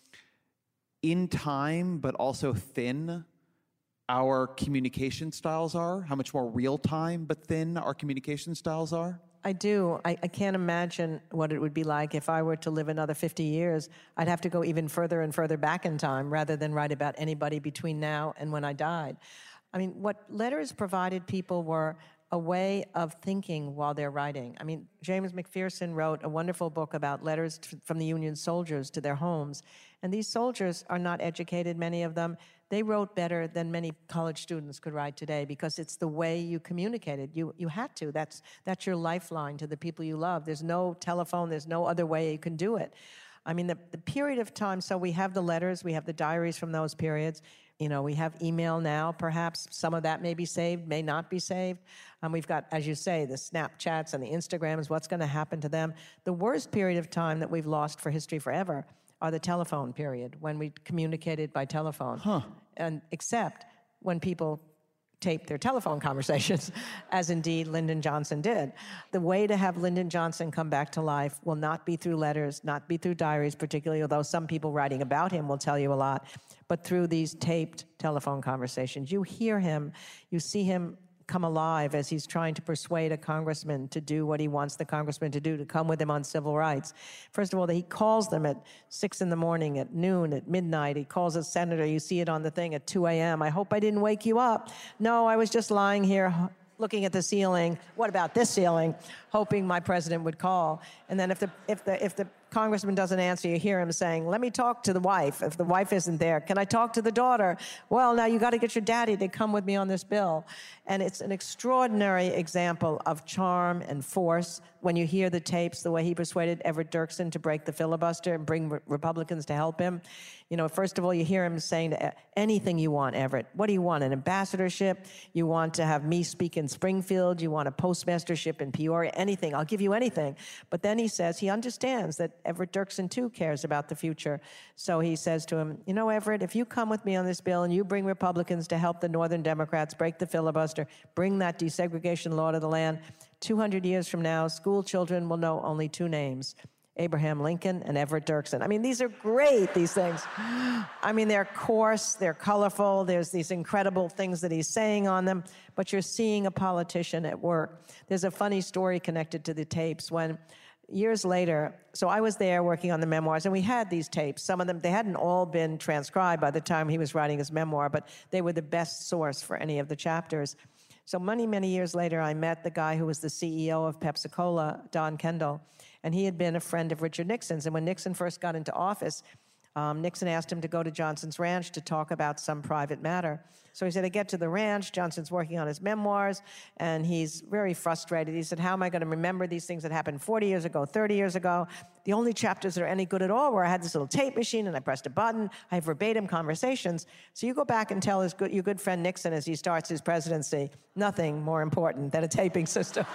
in time, but also thin our communication styles are? How much more real time, but thin our communication styles are? I do. I, I can't imagine what it would be like if I were to live another fifty years. I'd have to go even further and further back in time rather than write about anybody between now and when I died. I mean, what letters provided people were a way of thinking while they're writing. I mean, James McPherson wrote a wonderful book about letters t- from the Union soldiers to their homes. And these soldiers are not educated, many of them. They wrote better than many college students could write today because it's the way you communicated. You you had to. That's that's your lifeline to the people you love. There's no telephone. There's no other way you can do it. I mean, the, the period of time, so we have the letters, we have the diaries from those periods. You know, we have email now, perhaps. Some of that may be saved, may not be saved. Um, we've got, as you say, the Snapchats and the Instagrams. What's going to happen to them? The worst period of time that we've lost for history forever are the telephone period, when we communicated by telephone. Huh. And except when people tape their telephone conversations, as indeed Lyndon Johnson did. The way to have Lyndon Johnson come back to life will not be through letters, not be through diaries particularly, although some people writing about him will tell you a lot, but through these taped telephone conversations. You hear him, you see him come alive as he's trying to persuade a congressman to do what he wants the congressman to do, to come with him on civil rights. First of all, he calls them at six in the morning, at noon, at midnight. He calls a senator. You see it on the thing at two a.m. I hope I didn't wake you up. No, I was just lying here looking at the ceiling. What about this ceiling? Hoping my president would call. And then if the if the if the congressman doesn't answer, you hear him saying, let me talk to the wife. If the wife isn't there, can I talk to the daughter? Well, now you got to get your daddy to come with me on this bill. And it's an extraordinary example of charm and force when you hear the tapes, the way he persuaded Everett Dirksen to break the filibuster and bring re- Republicans to help him. You know, first of all, you hear him saying to anything you want, Everett. What do you want, an ambassadorship? You want to have me speak in Springfield? You want a postmastership in Peoria? Anything. I'll give you anything. But then he says he understands that Everett Dirksen, too, cares about the future. So he says to him, you know, Everett, if you come with me on this bill and you bring Republicans to help the Northern Democrats break the filibuster, bring that desegregation law to the land, two hundred years from now, school children will know only two names, Abraham Lincoln and Everett Dirksen. I mean, these are great, these things. I mean, they're coarse, they're colorful, there's these incredible things that he's saying on them, but you're seeing a politician at work. There's a funny story connected to the tapes when years later, so I was there working on the memoirs, and we had these tapes. Some of them, they hadn't all been transcribed by the time he was writing his memoir, but they were the best source for any of the chapters. So many, many years later, I met the guy who was the C E O of Pepsi-Cola, Don Kendall, and he had been a friend of Richard Nixon's. And when Nixon first got into office, um, Nixon asked him to go to Johnson's ranch to talk about some private matter. So he said, I get to the ranch, Johnson's working on his memoirs, and he's very frustrated. He said, how am I going to remember these things that happened forty years ago, thirty years ago? The only chapters that are any good at all where I had this little tape machine and I pressed a button, I have verbatim conversations. So you go back and tell his good, your good friend Nixon as he starts his presidency, nothing more important than a taping system.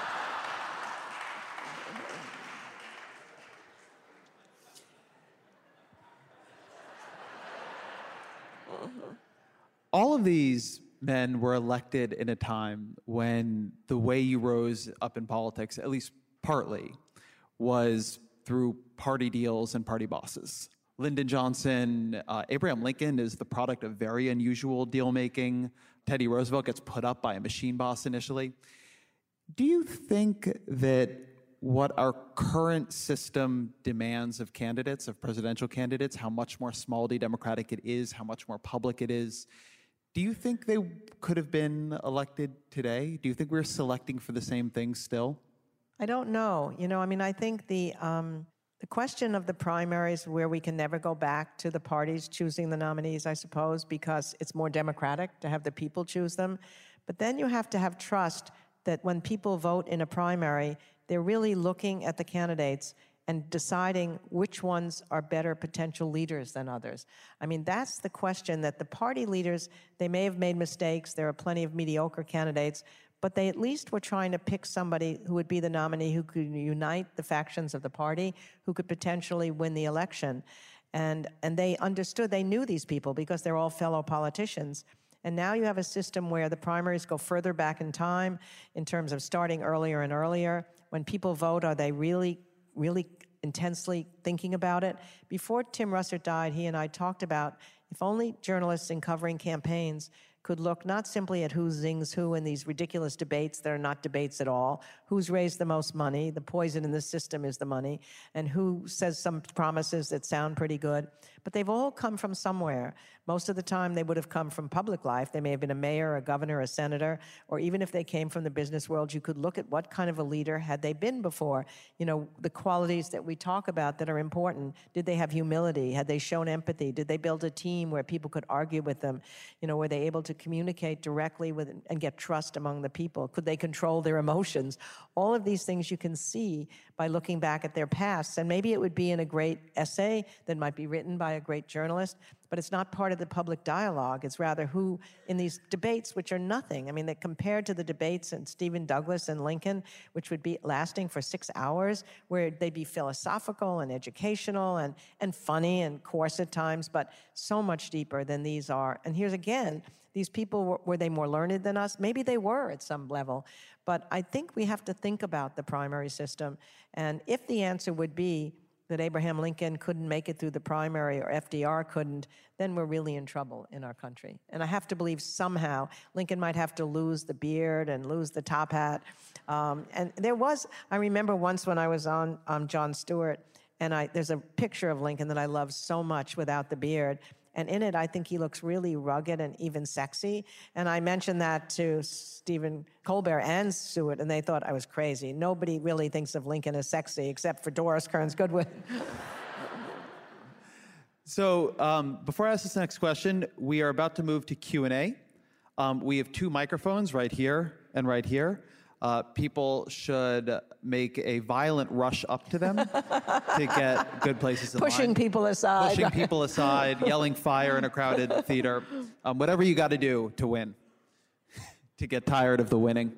All of these men were elected in a time when the way you rose up in politics, at least partly, was through party deals and party bosses. Lyndon Johnson, uh, Abraham Lincoln is the product of very unusual deal-making. Teddy Roosevelt gets put up by a machine boss initially. Do you think that what our current system demands of candidates, of presidential candidates, how much more small d democratic it is, how much more public it is, do you think they could have been elected today? Do you think we're selecting for the same things still? I don't know. You know, I mean, I think the um, the question of the primaries, where we can never go back to the parties choosing the nominees, I suppose, because it's more democratic to have the people choose them. But then you have to have trust that when people vote in a primary, they're really looking at the candidates and deciding which ones are better potential leaders than others. I mean, that's the question that the party leaders, they may have made mistakes. There are plenty of mediocre candidates, but they at least were trying to pick somebody who would be the nominee who could unite the factions of the party, who could potentially win the election. And, and they understood, they knew these people because they're all fellow politicians. And now you have a system where the primaries go further back in time in terms of starting earlier and earlier. When people vote, are they really really intensely thinking about it? Before Tim Russert died, he and I talked about if only journalists in covering campaigns could look not simply at who zings who in these ridiculous debates that are not debates at all, who's raised the most money, the poison in the system is the money, and who says some promises that sound pretty good. But they've all come from somewhere. Most of the time they would have come from public life. They may have been a mayor, a governor, a senator, or even if they came from the business world, you could look at what kind of a leader had they been before. You know, the qualities that we talk about that are important. Did they have humility? Had they shown empathy? Did they build a team where people could argue with them? You know, were they able to communicate directly with and get trust among the people? Could they control their emotions? All of these things you can see by looking back at their pasts. And maybe it would be in a great essay that might be written by a great journalist, but it's not part of the public dialogue. It's rather who, in these debates, which are nothing. I mean, that compared to the debates in Stephen Douglas and Lincoln, which would be lasting for six hours, where they'd be philosophical and educational and, and funny and coarse at times, but so much deeper than these are. And here's again, these people, were, were they more learned than us? Maybe they were at some level. But I think we have to think about the primary system. And if the answer would be that Abraham Lincoln couldn't make it through the primary or F D R couldn't, then we're really in trouble in our country. And I have to believe somehow Lincoln might have to lose the beard and lose the top hat. Um, and there was, I remember once when I was on um, Jon Stewart, and I, there's a picture of Lincoln that I love so much without the beard. And in it, I think he looks really rugged and even sexy. And I mentioned that to Stephen Colbert and Stewart, and they thought I was crazy. Nobody really thinks of Lincoln as sexy, except for Doris Kearns Goodwin. So um, before I ask this next question, we are about to move to Q and A. Um, we have two microphones right here and right here. Uh, people should make a violent rush up to them to get good places in Pushing line. people aside. Pushing people aside, yelling fire in a crowded theater. Um, whatever you got to do to win, to get tired of the winning.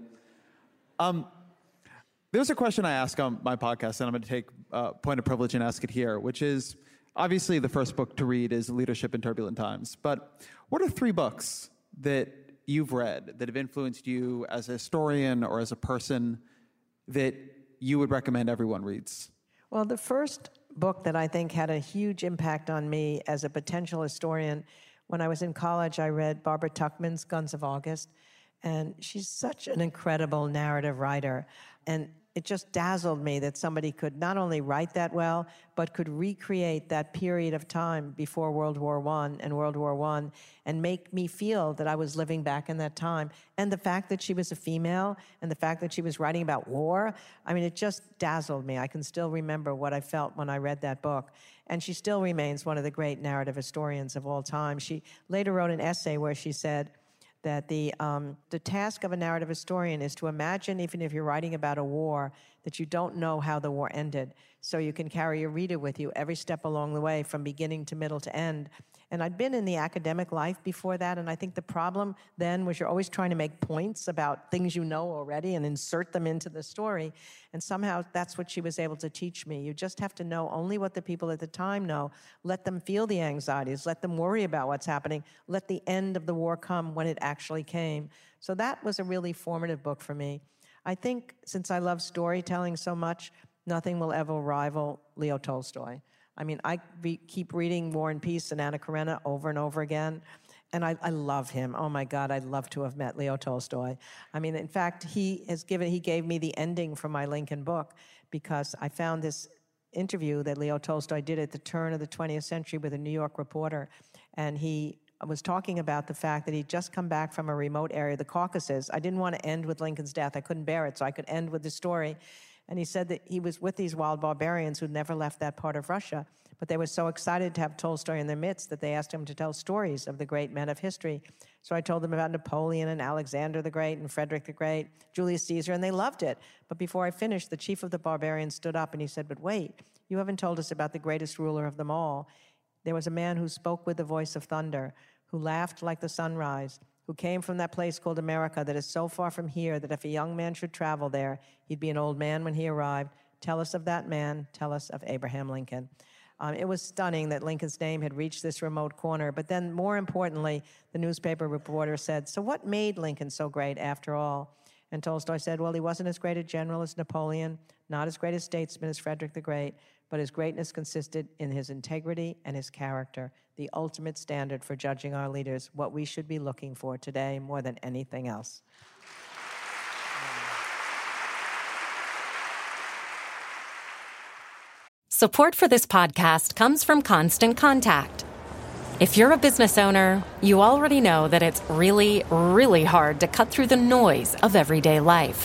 Um, there's a question I ask on my podcast, and I'm going to take uh, point of privilege and ask it here, which is, obviously the first book to read is Leadership in Turbulent Times, but what are three books that you've read that have influenced you as a historian or as a person that you would recommend everyone reads? Well, the first book that I think had a huge impact on me as a potential historian, when I was in college, I read Barbara Tuchman's Guns of August, and she's such an incredible narrative writer. And it just dazzled me that somebody could not only write that well, but could recreate that period of time before World War One and World War One and make me feel that I was living back in that time. And the fact that she was a female and the fact that she was writing about war, I mean, it just dazzled me. I can still remember what I felt when I read that book. And she still remains one of the great narrative historians of all time. She later wrote an essay where she said that the um, the task of a narrative historian is to imagine, even if you're writing about a war, that you don't know how the war ended, so you can carry your reader with you every step along the way, from beginning to middle to end. And I'd been in the academic life before that, and I think the problem then was you're always trying to make points about things you know already and insert them into the story. And somehow that's what she was able to teach me. You just have to know only what the people at the time know. Let them feel the anxieties. Let them worry about what's happening. Let the end of the war come when it actually came. So that was a really formative book for me. I think since I love storytelling so much, nothing will ever rival Leo Tolstoy. I mean, I be, keep reading War and Peace and Anna Karenina over and over again, and I, I love him. Oh my God, I'd love to have met Leo Tolstoy. I mean, in fact, he has given, he gave me the ending for my Lincoln book because I found this interview that Leo Tolstoy did at the turn of the twentieth century with a New York reporter, and he was talking about the fact that he'd just come back from a remote area, the Caucasus. I didn't want to end with Lincoln's death. I couldn't bear it, so I could end with the story. And he said that he was with these wild barbarians who'd never left that part of Russia, but they were so excited to have Tolstoy in their midst that they asked him to tell stories of the great men of history. So I told them about Napoleon and Alexander the Great and Frederick the Great, Julius Caesar, and they loved it. But before I finished, the chief of the barbarians stood up and he said, "But wait, you haven't told us about the greatest ruler of them all. There was a man who spoke with the voice of thunder, who laughed like the sunrise, who came from that place called America that is so far from here that if a young man should travel there, he'd be an old man when he arrived. Tell us of that man. Tell us of Abraham Lincoln." Um, it was stunning that Lincoln's name had reached this remote corner. But then, more importantly, the newspaper reporter said, "So what made Lincoln so great after all?" And Tolstoy said, "Well, he wasn't as great a general as Napoleon, not as great a statesman as Frederick the Great, but his greatness consisted in his integrity and his character, the ultimate standard for judging our leaders, what we should be looking for today more than anything else." Support for this podcast comes from Constant Contact. If you're a business owner, you already know that it's really, really hard to cut through the noise of everyday life.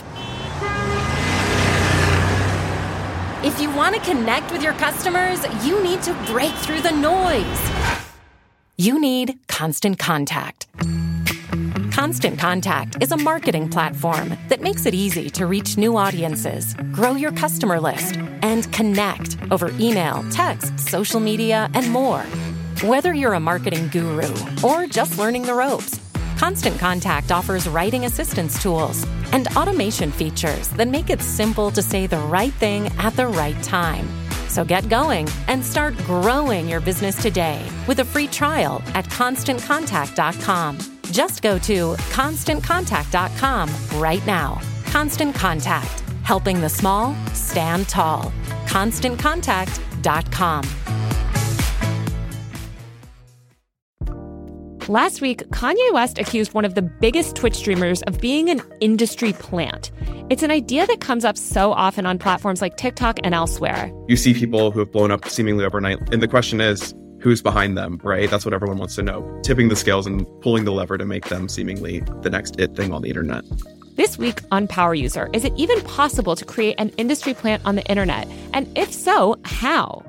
If you want to connect with your customers, you need to break through the noise. You need Constant Contact. Constant Contact is a marketing platform that makes it easy to reach new audiences, grow your customer list, and connect over email, text, social media, and more. Whether you're a marketing guru or just learning the ropes, Constant Contact offers writing assistance tools and automation features that make it simple to say the right thing at the right time. So get going and start growing your business today with a free trial at constant contact dot com. Just go to constant contact dot com right now. Constant Contact, helping the small stand tall. constant contact dot com. Last week, Kanye West accused one of the biggest Twitch streamers of being an industry plant. It's an idea that comes up so often on platforms like TikTok and elsewhere. You see people who have blown up seemingly overnight, and the question is, who's behind them, right? That's what everyone wants to know. Tipping the scales and pulling the lever to make them seemingly the next it thing on the internet. This week on Power User, is it even possible to create an industry plant on the internet? And if so, how?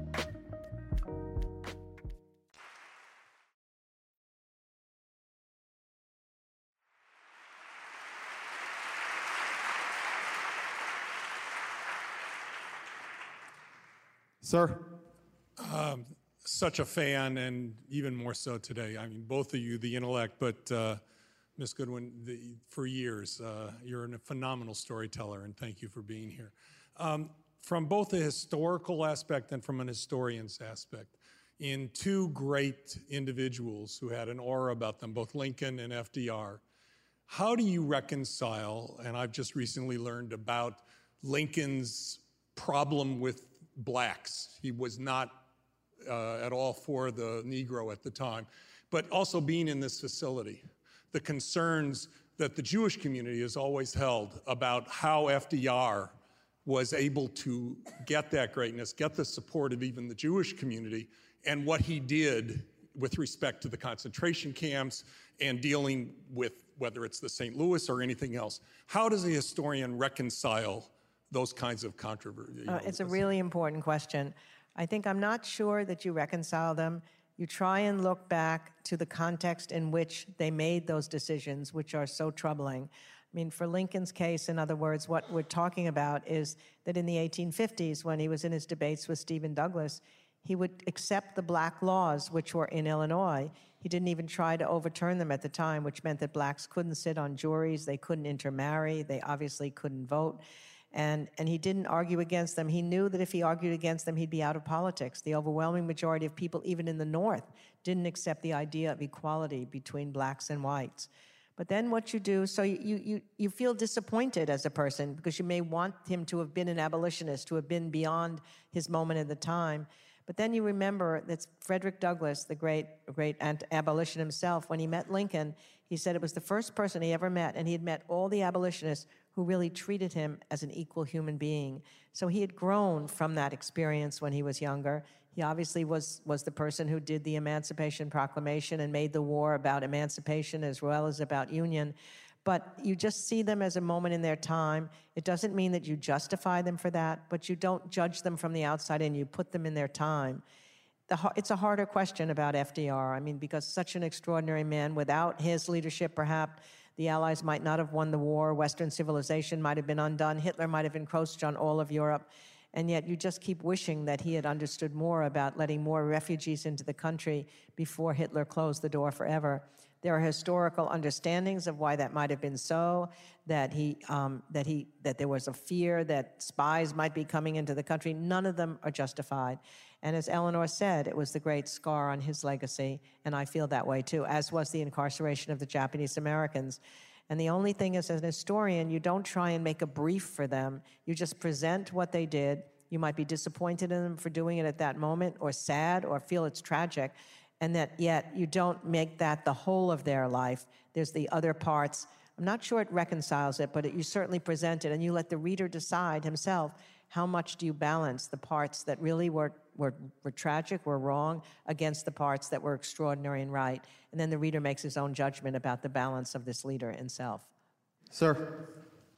Sir? Um, such a fan, and even more so today. I mean, both of you, the intellect, but uh, Miz Goodwin, the, for years, uh, you're a phenomenal storyteller, and thank you for being here. Um, from both a historical aspect and from an historian's aspect, in two great individuals who had an aura about them, both Lincoln and F D R, how do you reconcile, and I've just recently learned about Lincoln's problem with blacks. He was not uh, at all for the Negro at the time, but also being in this facility, the concerns that the Jewish community has always held about how F D R was able to get that greatness, get the support of even the Jewish community, and what he did with respect to the concentration camps and dealing with whether it's the Saint Louis or anything else. How does a historian reconcile those kinds of controversies? Uh, it's a really important question. I think I'm not sure that you reconcile them. You try and look back to the context in which they made those decisions, which are so troubling. I mean, for Lincoln's case, in other words, what we're talking about is that in the eighteen fifties, when he was in his debates with Stephen Douglas, he would accept the black laws, which were in Illinois. He didn't even try to overturn them at the time, which meant that blacks couldn't sit on juries, they couldn't intermarry, they obviously couldn't vote. And, and he didn't argue against them. He knew that if he argued against them, he'd be out of politics. The overwhelming majority of people, even in the North, didn't accept the idea of equality between blacks and whites. But then what you do, so you, you, you feel disappointed as a person because you may want him to have been an abolitionist, to have been beyond his moment at the time. But then you remember that Frederick Douglass, the great, great abolitionist himself, when he met Lincoln, he said it was the first person he ever met, and he had met all the abolitionists who really treated him as an equal human being. So he had grown from that experience when he was younger. He obviously was, was the person who did the Emancipation Proclamation and made the war about emancipation as well as about union. But you just see them as a moment in their time. It doesn't mean that you justify them for that, but you don't judge them from the outside and you put them in their time. The, it's a harder question about F D R. I mean, because such an extraordinary man, without his leadership, perhaps the Allies might not have won the war, Western civilization might have been undone, Hitler might have encroached on all of Europe, and yet you just keep wishing that he had understood more about letting more refugees into the country before Hitler closed the door forever. There are historical understandings of why that might have been so, that he, um, that he, that there was a fear that spies might be coming into the country. None of them are justified. And as Eleanor said, it was the great scar on his legacy, and I feel that way too, as was the incarceration of the Japanese Americans. And the only thing is, as an historian, you don't try and make a brief for them. You just present what they did. You might be disappointed in them for doing it at that moment, or sad, or feel it's tragic, and that yet you don't make that the whole of their life. There's the other parts. I'm not sure it reconciles it, but it, you certainly present it, and you let the reader decide himself, how much do you balance the parts that really were, were, were tragic, were wrong, against the parts that were extraordinary and right. And then the reader makes his own judgment about the balance of this leader himself. Sir.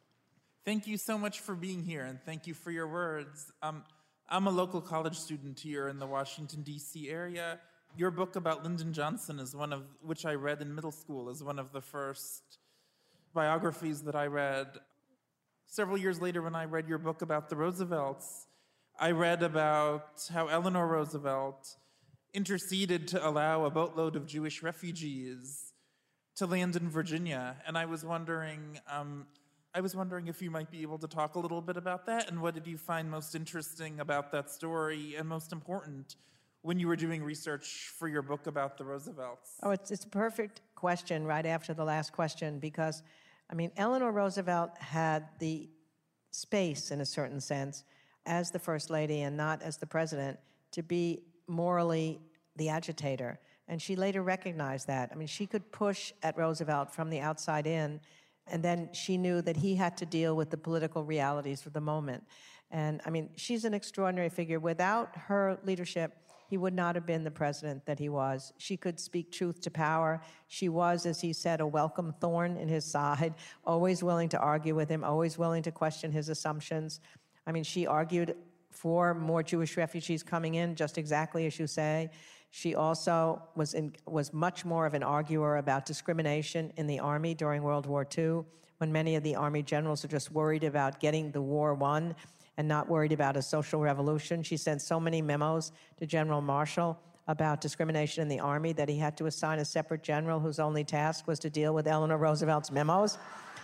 Thank you so much for being here, and thank you for your words. Um, I'm a local college student here in the Washington, D C area. Your book about Lyndon Johnson is one of, which I read in middle school, is one of the first biographies that I read. Several years later, when I read your book about the Roosevelts, I read about how Eleanor Roosevelt interceded to allow a boatload of Jewish refugees to land in Virginia. And I was wondering, um, I was wondering if you might be able to talk a little bit about that, and what did you find most interesting about that story, and most important, when you were doing research for your book about the Roosevelts? Oh, it's, it's a perfect question right after the last question, because, I mean, Eleanor Roosevelt had the space, in a certain sense, as the First Lady and not as the President, to be morally the agitator. And she later recognized that. I mean, she could push at Roosevelt from the outside in, and then she knew that he had to deal with the political realities of the moment. And I mean, she's an extraordinary figure. Without her leadership, he would not have been the president that he was. She could speak truth to power. She was, as he said, a welcome thorn in his side, always willing to argue with him, always willing to question his assumptions. I mean, she argued for more Jewish refugees coming in, just exactly as you say. She also was in, was much more of an arguer about discrimination in the Army during World War Two, when many of the Army generals are just worried about getting the war won and not worried about a social revolution. She sent so many memos to General Marshall about discrimination in the Army that he had to assign a separate general whose only task was to deal with Eleanor Roosevelt's memos.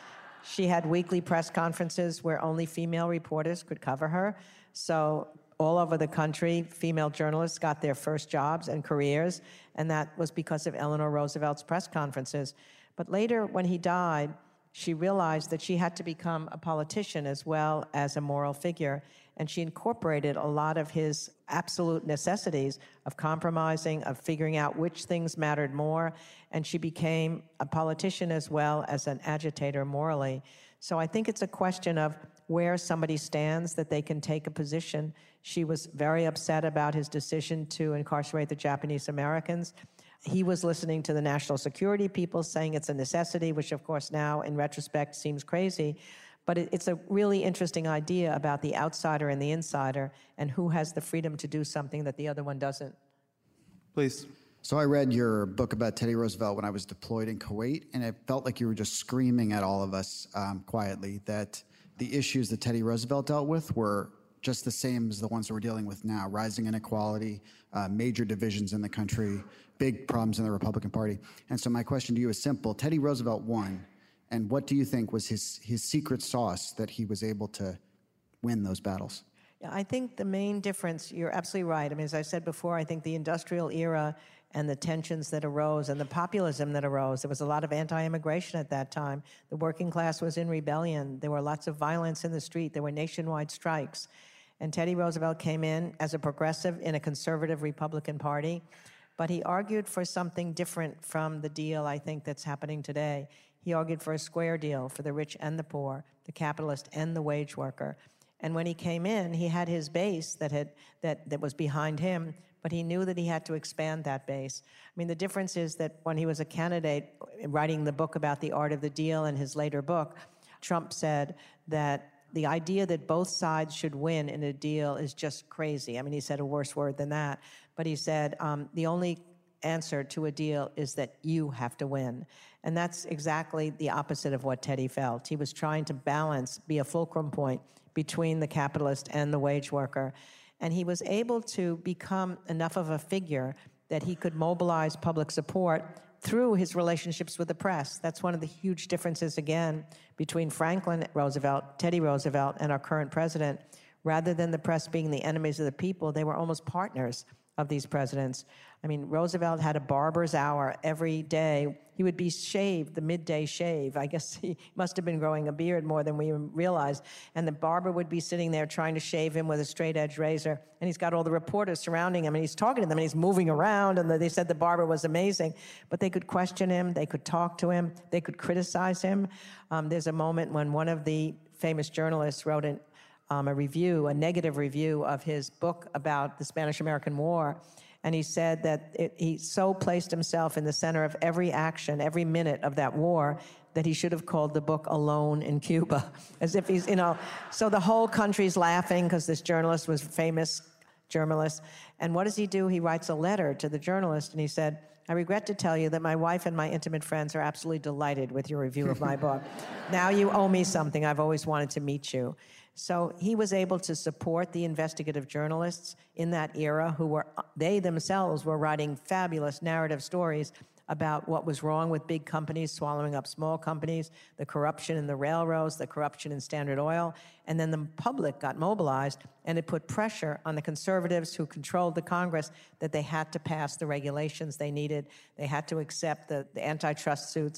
She had weekly press conferences where only female reporters could cover her. So all over the country, female journalists got their first jobs and careers, and that was because of Eleanor Roosevelt's press conferences. But later, when he died, she realized that she had to become a politician as well as a moral figure, and she incorporated a lot of his absolute necessities of compromising, of figuring out which things mattered more, and she became a politician as well as an agitator morally. So I think it's a question of where somebody stands, that they can take a position. She was very upset about his decision to incarcerate the Japanese Americans. He was listening to the national security people saying it's a necessity, which of course now in retrospect seems crazy. But it, it's a really interesting idea about the outsider and the insider and who has the freedom to do something that the other one doesn't. Please. So I read your book about Teddy Roosevelt when I was deployed in Kuwait, and it felt like you were just screaming at all of us um, quietly that the issues that Teddy Roosevelt dealt with were just the same as the ones that we're dealing with now: rising inequality, uh, major divisions in the country, big problems in the Republican Party. And so my question to you is simple. Teddy Roosevelt won, and what do you think was his, his secret sauce that he was able to win those battles? Yeah, I think the main difference, you're absolutely right. I mean, as I said before, I think the industrial era and the tensions that arose and the populism that arose. There was a lot of anti-immigration at that time. The working class was in rebellion. There were lots of violence in the street. There were nationwide strikes. And Teddy Roosevelt came in as a progressive in a conservative Republican Party, but he argued for something different from the deal, I think, that's happening today. He argued for a square deal for the rich and the poor, the capitalist and the wage worker. And when he came in, he had his base that had that, that was behind him, but he knew that he had to expand that base. I mean, the difference is that when he was a candidate writing the book about the art of the deal and his later book, Trump said that the idea that both sides should win in a deal is just crazy. I mean, he said a worse word than that, but he said um, the only answer to a deal is that you have to win. And that's exactly the opposite of what Teddy felt. He was trying to balance, be a fulcrum point between the capitalist and the wage worker. And he was able to become enough of a figure that he could mobilize public support through his relationships with the press. That's one of the huge differences, again, between Franklin Roosevelt, Teddy Roosevelt, and our current president. Rather than the press being the enemies of the people, they were almost partners of these presidents. I mean, Roosevelt had a barber's hour every day. He would be shaved, the midday shave. I guess he must have been growing a beard more than we realized. And the barber would be sitting there trying to shave him with a straight edge razor. And he's got all the reporters surrounding him, and he's talking to them, and he's moving around. And they said the barber was amazing. But they could question him. They could talk to him. They could criticize him. Um, there's a moment when one of the famous journalists wrote an Um, a review, a negative review of his book about the Spanish-American War. And he said that it, he so placed himself in the center of every action, every minute of that war, that he should have called the book Alone in Cuba. As if he's, you know, so the whole country's laughing because this journalist was a famous journalist. And what does he do? He writes a letter to the journalist, and he said, I regret to tell you that my wife and my intimate friends are absolutely delighted with your review of my book. Now you owe me something. I've always wanted to meet you. So he was able to support the investigative journalists in that era who were, they themselves were writing fabulous narrative stories about what was wrong with big companies swallowing up small companies, the corruption in the railroads, the corruption in Standard Oil. And then the public got mobilized, and it put pressure on the conservatives who controlled the Congress that they had to pass the regulations they needed. They had to accept the, the antitrust suits.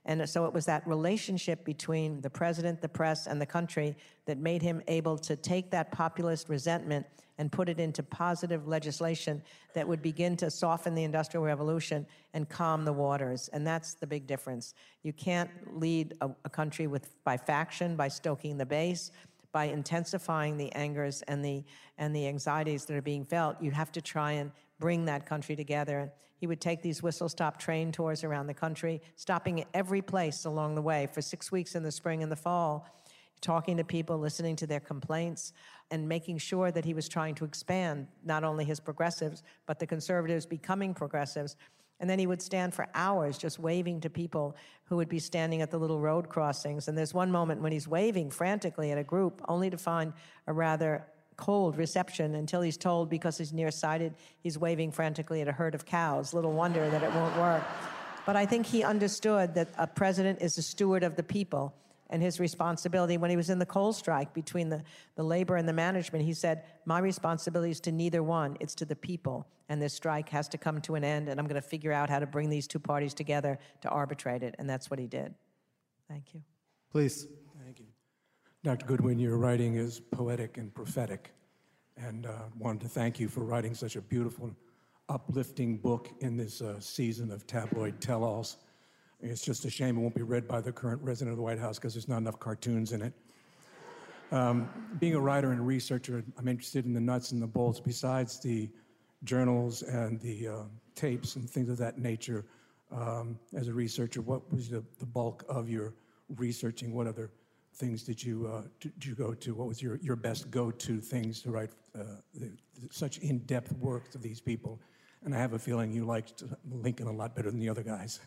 And so it was that relationship between the president, the press, and the country that made him able to take that populist resentment and put it into positive legislation that would begin to soften the Industrial Revolution and calm the waters. And that's the big difference. You can't lead a, a country with by faction, by stoking the base, by intensifying the angers and the and the anxieties that are being felt. You have to try and bring that country together. He would take these whistle-stop train tours around the country, stopping at every place along the way for six weeks in the spring and the fall, talking to people, listening to their complaints, and making sure that he was trying to expand not only his progressives, but the conservatives becoming progressives. And then he would stand for hours just waving to people who would be standing at the little road crossings. And there's one moment when he's waving frantically at a group, only to find a rather cold reception until he's told, because he's nearsighted, he's waving frantically at a herd of cows. Little wonder that it won't work. But I think he understood that a president is a steward of the people, and his responsibility. When he was in the coal strike between the, the labor and the management, he said, my responsibility is to neither one, it's to the people. And this strike has to come to an end, and I'm going to figure out how to bring these two parties together to arbitrate it. And that's what he did. Thank you. Please. Thank you. Doctor Goodwin, your writing is poetic and prophetic. And I uh, wanted to thank you for writing such a beautiful, uplifting book in this uh, season of tabloid tell-alls. It's just a shame it won't be read by the current resident of the White House because there's not enough cartoons in it. Um, being a writer and a researcher, I'm interested in the nuts and the bolts. Besides the journals and the uh, tapes and things of that nature, um, as a researcher, what was the, the bulk of your researching? What other things did you uh, did you go to? What was your, your best go-to things to write uh, the, the, such in-depth work of these people? And I have a feeling you liked Lincoln a lot better than the other guys.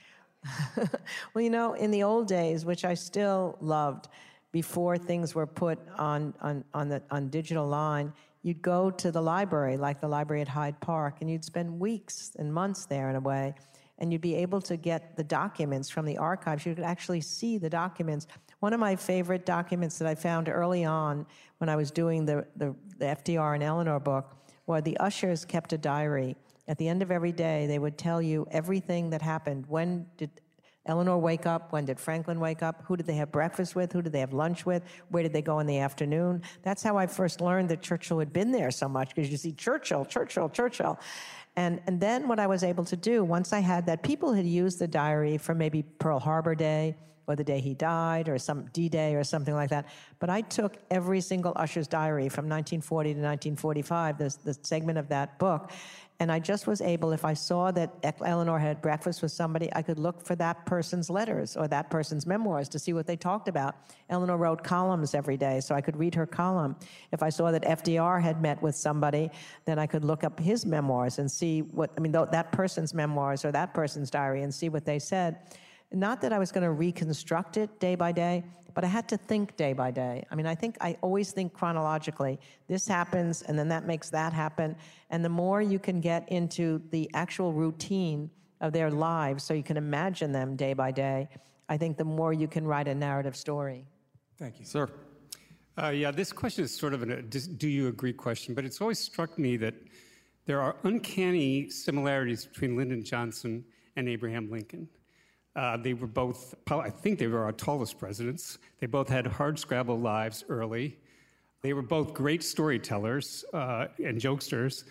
Well, you know, in the old days, which I still loved, before things were put on, on, on, the, on digital line, you'd go to the library, like the library at Hyde Park, and you'd spend weeks and months there in a way, and you'd be able to get the documents from the archives. You could actually see the documents. One of my favorite documents that I found early on when I was doing the, the, the F D R and Eleanor book, where the ushers kept a diary. At the end of every day, they would tell you everything that happened. When did Eleanor wake up? When did Franklin wake up? Who did they have breakfast with? Who did they have lunch with? Where did they go in the afternoon? That's how I first learned that Churchill had been there so much, because you see Churchill, Churchill, Churchill. And, and then what I was able to do, once I had that, people had used the diary for maybe Pearl Harbor Day, or the day he died, or some D-Day, or something like that. But I took every single usher's diary from nineteen forty to nineteen forty-five, the, the segment of that book, and I just was able, if I saw that Eleanor had breakfast with somebody, I could look for that person's letters or that person's memoirs to see what they talked about. Eleanor wrote columns every day, so I could read her column. If I saw that F D R had met with somebody, then I could look up his memoirs and see what, I mean, that person's memoirs or that person's diary and see what they said. Not that I was going to reconstruct it day by day, but I had to think day by day. I mean, I think I always think chronologically. This happens, and then that makes that happen. And the more you can get into the actual routine of their lives, so you can imagine them day by day, I think the more you can write a narrative story. Thank you. Sir. Uh, yeah, this question is sort of a do you agree question, but it's always struck me that there are uncanny similarities between Lyndon Johnson and Abraham Lincoln. Uh, they were both, I think they were our tallest presidents. They both had hardscrabble lives early. They were both great storytellers uh, and jokesters.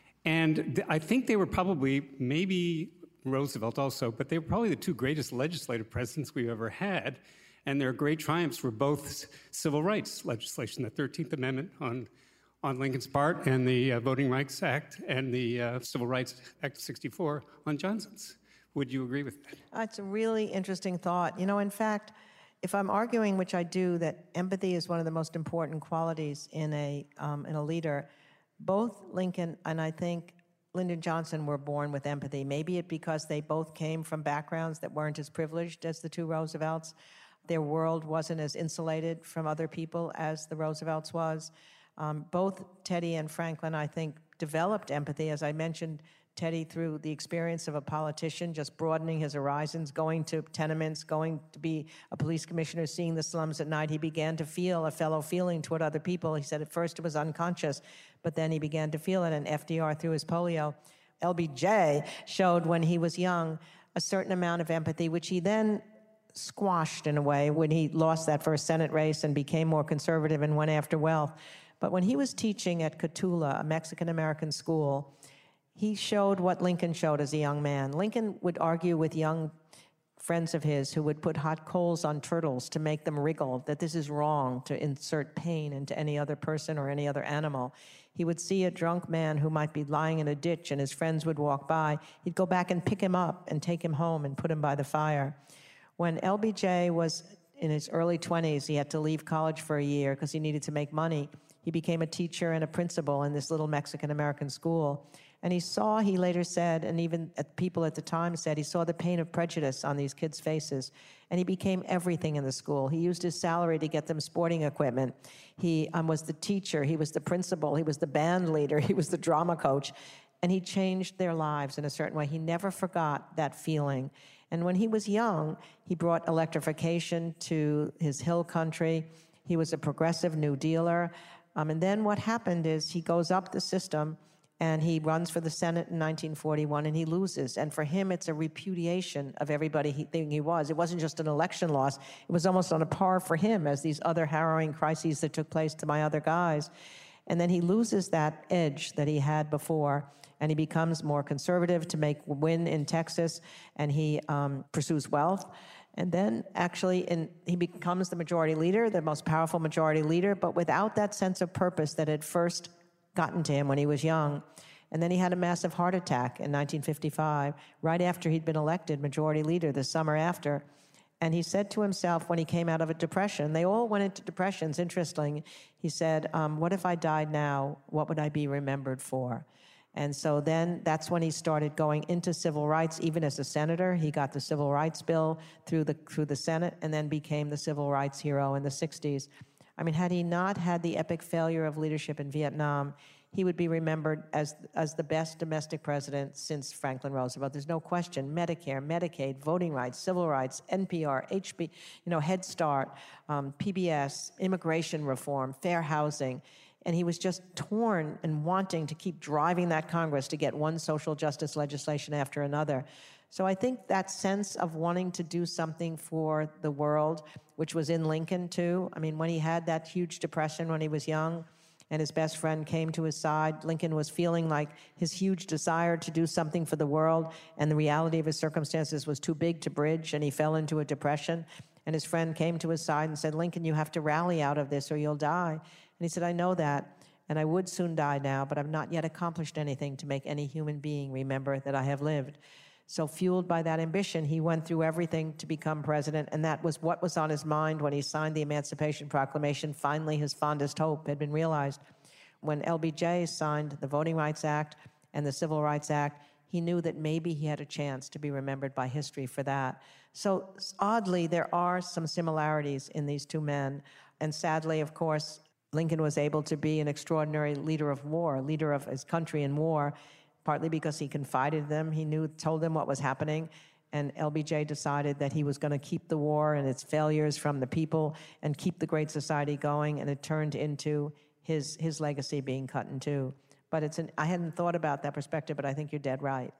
And th- I think they were probably, maybe Roosevelt also, but they were probably the two greatest legislative presidents we've ever had. And their great triumphs were both civil rights legislation, the thirteenth Amendment on, on Lincoln's part, and the uh, Voting Rights Act, and the uh, Civil Rights Act of sixty-four on Johnson's. Would you agree with that? Uh, it's a really interesting thought. You know, in fact, if I'm arguing, which I do, that empathy is one of the most important qualities in a um, in a leader, both Lincoln and I think Lyndon Johnson were born with empathy. Maybe it because they both came from backgrounds that weren't as privileged as the two Roosevelts. Their world wasn't as insulated from other people as the Roosevelts was. Um, both Teddy and Franklin, I think, developed empathy. As I mentioned, Teddy, through the experience of a politician, just broadening his horizons, going to tenements, going to be a police commissioner, seeing the slums at night, he began to feel a fellow feeling toward other people. He said at first it was unconscious, but then he began to feel it, and F D R through his polio. L B J showed when he was young a certain amount of empathy, which he then squashed in a way when he lost that first Senate race and became more conservative and went after wealth. But when he was teaching at Catula, a Mexican-American school, he showed what Lincoln showed as a young man. Lincoln would argue with young friends of his who would put hot coals on turtles to make them wriggle, that this is wrong to insert pain into any other person or any other animal. He would see a drunk man who might be lying in a ditch and his friends would walk by. He'd go back and pick him up and take him home and put him by the fire. When L B J was in his early twenties, he had to leave college for a year because he needed to make money. He became a teacher and a principal in this little Mexican-American school. And he saw, he later said, and even people at the time said, he saw the pain of prejudice on these kids' faces. And he became everything in the school. He used his salary to get them sporting equipment. He um, was the teacher. He was the principal. He was the band leader. He was the drama coach. And he changed their lives in a certain way. He never forgot that feeling. And when he was young, he brought electrification to his hill country. He was a progressive New Dealer. Um, and then what happened is he goes up the system and he runs for the Senate in nineteen forty-one, and he loses. And for him, it's a repudiation of everybody he thing he was. It wasn't just an election loss. It was almost on a par for him as these other harrowing crises that took place to my other guys. And then he loses that edge that he had before, and he becomes more conservative to make win in Texas, and he um, pursues wealth. And then actually in, he becomes the majority leader, the most powerful majority leader, but without that sense of purpose that had first gotten to him when he was young. And then he had a massive heart attack in nineteen fifty-five, right after he'd been elected majority leader the summer after. And he said to himself when he came out of a depression, they all went into depressions, interesting. He said, um, what if I died now? What would I be remembered for? And so then that's when he started going into civil rights. Even as a senator, he got the civil rights bill through the through the Senate and then became the civil rights hero in the sixties. I mean, had he not had the epic failure of leadership in Vietnam, he would be remembered as as the best domestic president since Franklin Roosevelt. There's no question. Medicare, Medicaid, voting rights, civil rights, N P R, H B, you know, Head Start, um, P B S, immigration reform, fair housing. And he was just torn and wanting to keep driving that Congress to get one social justice legislation after another. So I think that sense of wanting to do something for the world, which was in Lincoln too. I mean, when he had that huge depression when he was young and his best friend came to his side, Lincoln was feeling like his huge desire to do something for the world and the reality of his circumstances was too big to bridge, and he fell into a depression. And his friend came to his side and said, Lincoln, you have to rally out of this or you'll die. And he said, I know that, and I would soon die now, but I've not yet accomplished anything to make any human being remember that I have lived. So fueled by that ambition, he went through everything to become president, and that was what was on his mind when he signed the Emancipation Proclamation. Finally, his fondest hope had been realized. When L B J signed the Voting Rights Act and the Civil Rights Act, he knew that maybe he had a chance to be remembered by history for that. So oddly, there are some similarities in these two men, and sadly, of course, Lincoln was able to be an extraordinary leader of war, leader of his country in war, partly because he confided them. He knew, told them what was happening. And L B J decided that he was going to keep the war and its failures from the people and keep the Great Society going. And it turned into his, his legacy being cut in two. But it's an, I hadn't thought about that perspective, but I think you're dead right.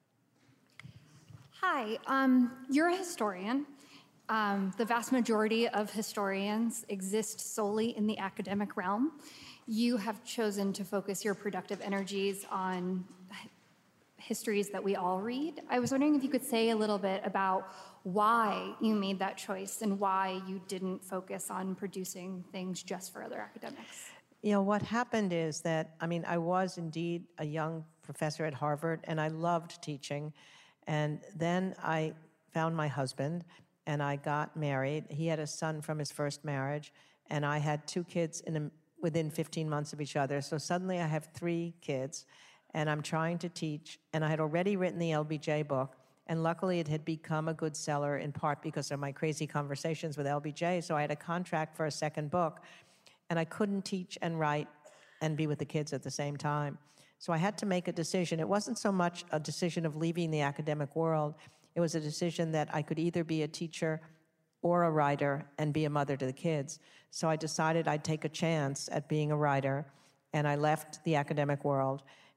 Hi, um, you're a historian. Um, the vast majority of historians exist solely in the academic realm. You have chosen to focus your productive energies on histories that we all read. I was wondering if you could say a little bit about why you made that choice and why you didn't focus on producing things just for other academics. You know, what happened is that, I mean, I was indeed a young professor at Harvard, and I loved teaching. And then I found my husband, and I got married. He had a son from his first marriage, and I had two kids in a, within fifteen months of each other. So suddenly I have three kids, and I'm trying to teach, and I had already written the L B J book, and luckily it had become a good seller in part because of my crazy conversations with L B J, so I had a contract for a second book, and I couldn't teach and write and be with the kids at the same time. So I had to make a decision. It wasn't so much a decision of leaving the academic world. It was a decision that I could either be a teacher or a writer and be a mother to the kids. So I decided I'd take a chance at being a writer, and I left the academic world.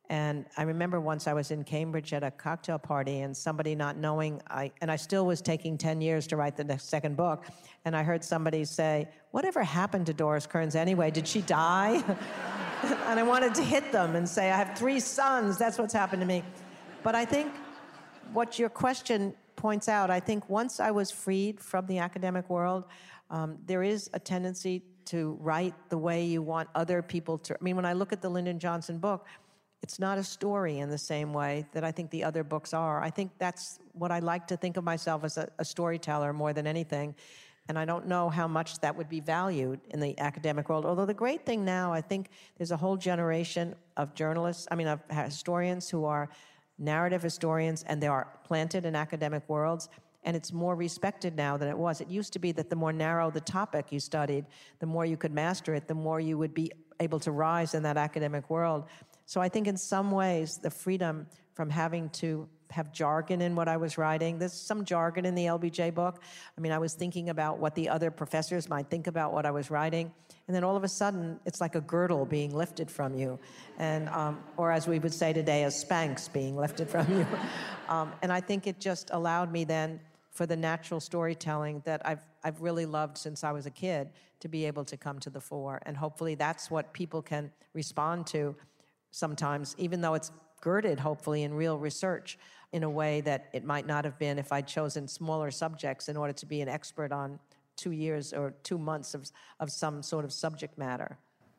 And I remember once I was in Cambridge at a cocktail party and somebody not knowing, I and I still was taking ten years to write the next, second book, and I heard somebody say, whatever happened to Doris Kearns anyway? Did she die? And I wanted to hit them and say, I have three sons, that's what's happened to me. But I think what your question points out, I think once I was freed from the academic world, um, there is a tendency to write the way you want other people to. I mean, when I look at the Lyndon Johnson book, it's not a story in the same way that I think the other books are. I think that's what I like to think of myself as a, a storyteller more than anything. And I don't know how much that would be valued in the academic world. Although the great thing now, I think there's a whole generation of journalists, I mean, of historians who are narrative historians, and they are planted in academic worlds. And it's more respected now than it was. It used to be that the more narrow the topic you studied, the more you could master it, the more you would be able to rise in that academic world. So I think in some ways, the freedom from having to have jargon in what I was writing, there's some jargon in the L B J book. I mean, I was thinking about what the other professors might think about what I was writing, and then all of a sudden, it's like a girdle being lifted from you, and um, or as we would say today, a Spanx being lifted from you. um, and I think it just allowed me then for the natural storytelling that I've I've really loved since I was a kid to be able to come to the fore, and hopefully that's what people can respond to sometimes, even though it's girded, hopefully, in real research in a way that it might not have been if I'd chosen smaller subjects in order to be an expert on two years or two months of, of some sort of subject matter.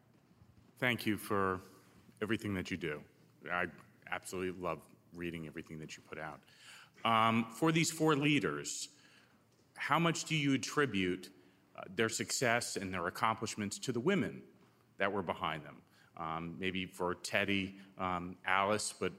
Thank you for everything that you do. I absolutely love reading everything that you put out. Um, for these four leaders, how much do you attribute uh, their success and their accomplishments to the women that were behind them? Um, maybe for Teddy, um, Alice, but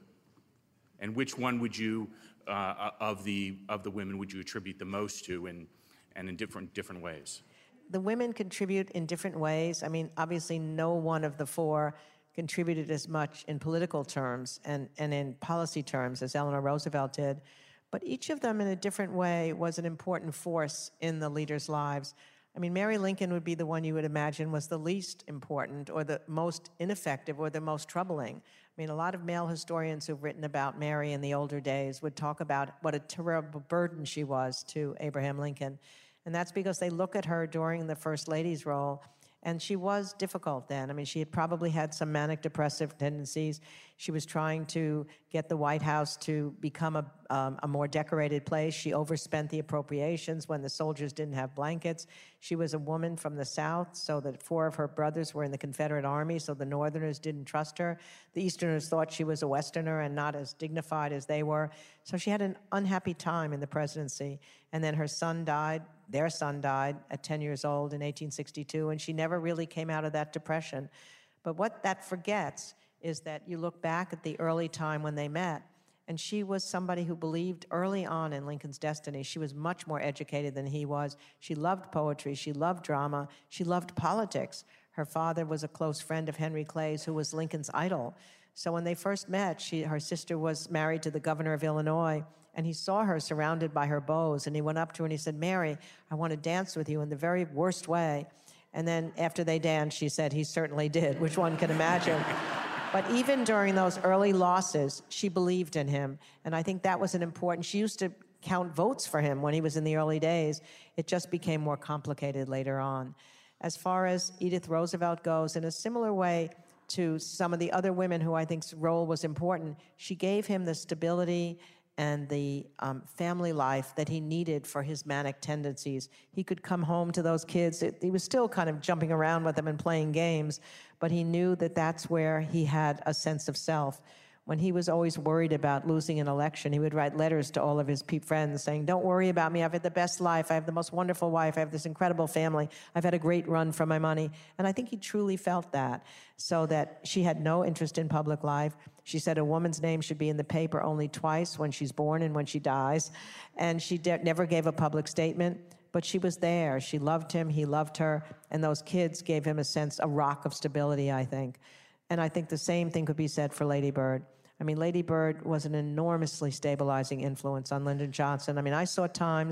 and which one would you uh, of the of the women would you attribute the most to, and and in different different ways? The women contribute in different ways. I mean, obviously, no one of the four contributed as much in political terms and and in policy terms as Eleanor Roosevelt did, but each of them, in a different way, was an important force in the leaders' lives. I mean, Mary Lincoln would be the one you would imagine was the least important or the most ineffective or the most troubling. I mean, a lot of male historians who've written about Mary in the older days would talk about what a terrible burden she was to Abraham Lincoln. And that's because they look at her during the First Lady's role, and she was difficult then. I mean, she had probably had some manic depressive tendencies. She was trying to get the White House to become a, um, a more decorated place. She overspent the appropriations when the soldiers didn't have blankets. She was a woman from the South, so that four of her brothers were in the Confederate Army, so the Northerners didn't trust her. The Easterners thought she was a Westerner and not as dignified as they were. So she had an unhappy time in the presidency. And then her son died. Their son died at ten years old in eighteen sixty-two, and she never really came out of that depression. But what that forgets is that you look back at the early time when they met, and she was somebody who believed early on in Lincoln's destiny. She was much more educated than he was. She loved poetry. She loved drama. She loved politics. Her father was a close friend of Henry Clay's, who was Lincoln's idol. So when they first met, she, her sister was married to the governor of Illinois, and he saw her surrounded by her beaux, and he went up to her and he said, "Mary, I want to dance with you in the very worst way." And then after they danced, she said he certainly did, which one can imagine. But even during those early losses, she believed in him, and I think that was an important, she used to count votes for him when he was in the early days. It just became more complicated later on. As far as Edith Roosevelt goes, in a similar way to some of the other women who I think's role was important, she gave him the stability and the um, family life that he needed for his manic tendencies. He could come home to those kids. It, he was still kind of jumping around with them and playing games, but he knew that that's where he had a sense of self. When he was always worried about losing an election, he would write letters to all of his friends saying, "Don't worry about me. I've had the best life. I have the most wonderful wife. I have this incredible family. I've had a great run for my money." And I think he truly felt that, so that she had no interest in public life. She said a woman's name should be in the paper only twice, when she's born and when she dies. And she de- never gave a public statement, but she was there. She loved him. He loved her. And those kids gave him a sense, a rock of stability, I think. And I think the same thing could be said for Lady Bird. I mean, Lady Bird was an enormously stabilizing influence on Lyndon Johnson. I mean, I saw times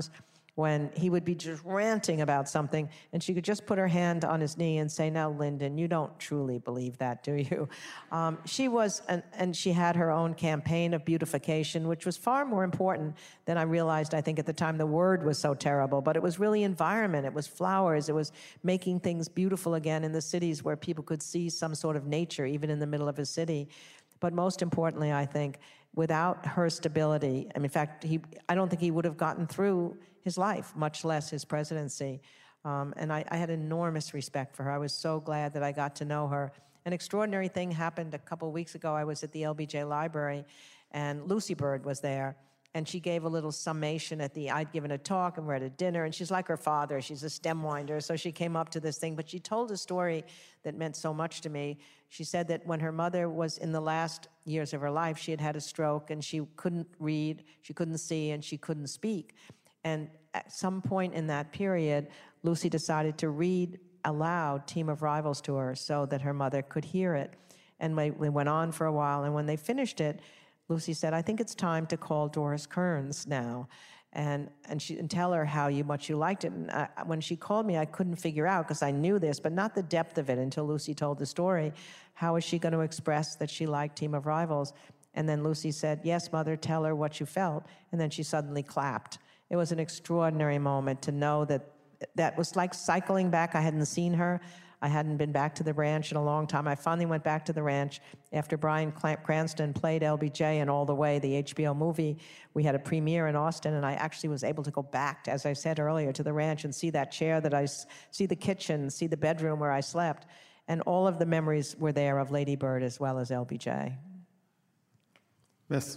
when he would be just ranting about something, and she could just put her hand on his knee and say, now, Lyndon, you don't truly believe that, do you? Um, she was, an, and she had her own campaign of beautification, which was far more important than I realized, I think, at the time. The word was so terrible, but it was really environment. It was flowers. It was making things beautiful again in the cities where people could see some sort of nature, even in the middle of a city. But most importantly, I think, without her stability, I mean, in fact, he, I don't think he would have gotten through his life, much less his presidency. Um, and I, I had enormous respect for her. I was so glad that I got to know her. An extraordinary thing happened a couple of weeks ago. I was at the L B J Library, and Lucy Bird was there. And she gave a little summation at the, I'd given a talk and we're at a dinner, and she's like her father. She's a stem winder, so she came up to this thing. But she told a story that meant so much to me. She said that when her mother was in the last years of her life, she had had a stroke, and she couldn't read, she couldn't see, and she couldn't speak. And at some point in that period, Lucy decided to read aloud Team of Rivals to her so that her mother could hear it. And we, we went on for a while, and when they finished it, Lucy said, I think it's time to call Doris Kearns now and and, she, and tell her how you, much you liked it. And I, when she called me, I couldn't figure out, because I knew this, but not the depth of it until Lucy told the story. How is she going to express that she liked Team of Rivals? And then Lucy said, yes, Mother, tell her what you felt. And then she suddenly clapped. It was an extraordinary moment to know that that was like cycling back. I hadn't seen her. I hadn't been back to the ranch in a long time. I finally went back to the ranch after Bryan Cranston played L B J in All the Way, the H B O movie. We had a premiere in Austin, and I actually was able to go back, as I said earlier, to the ranch and see that chair that I, see the kitchen, see the bedroom where I slept. And all of the memories were there of Lady Bird as well as L B J. Yes.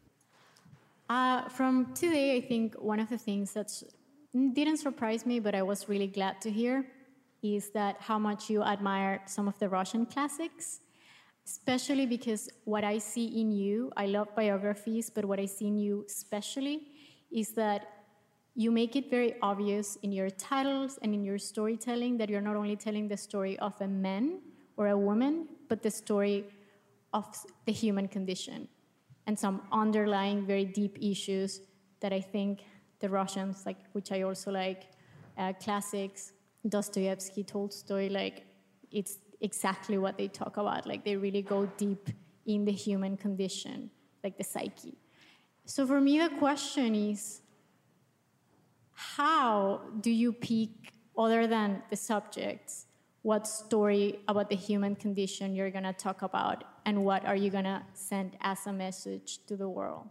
Uh, from today, I think one of the things that didn't surprise me, but I was really glad to hear, is that how much you admire some of the Russian classics, especially because what I see in you, I love biographies, but what I see in you especially is that you make it very obvious in your titles and in your storytelling that you're not only telling the story of a man or a woman, but the story of the human condition and some underlying very deep issues that I think the Russians, like, which I also like, uh, classics, Dostoevsky, Tolstoy, like, it's exactly what they talk about. Like, they really go deep in the human condition, like the psyche. So for me, the question is, how do you pick, other than the subjects, what story about the human condition you're gonna talk about, and what are you gonna send as a message to the world?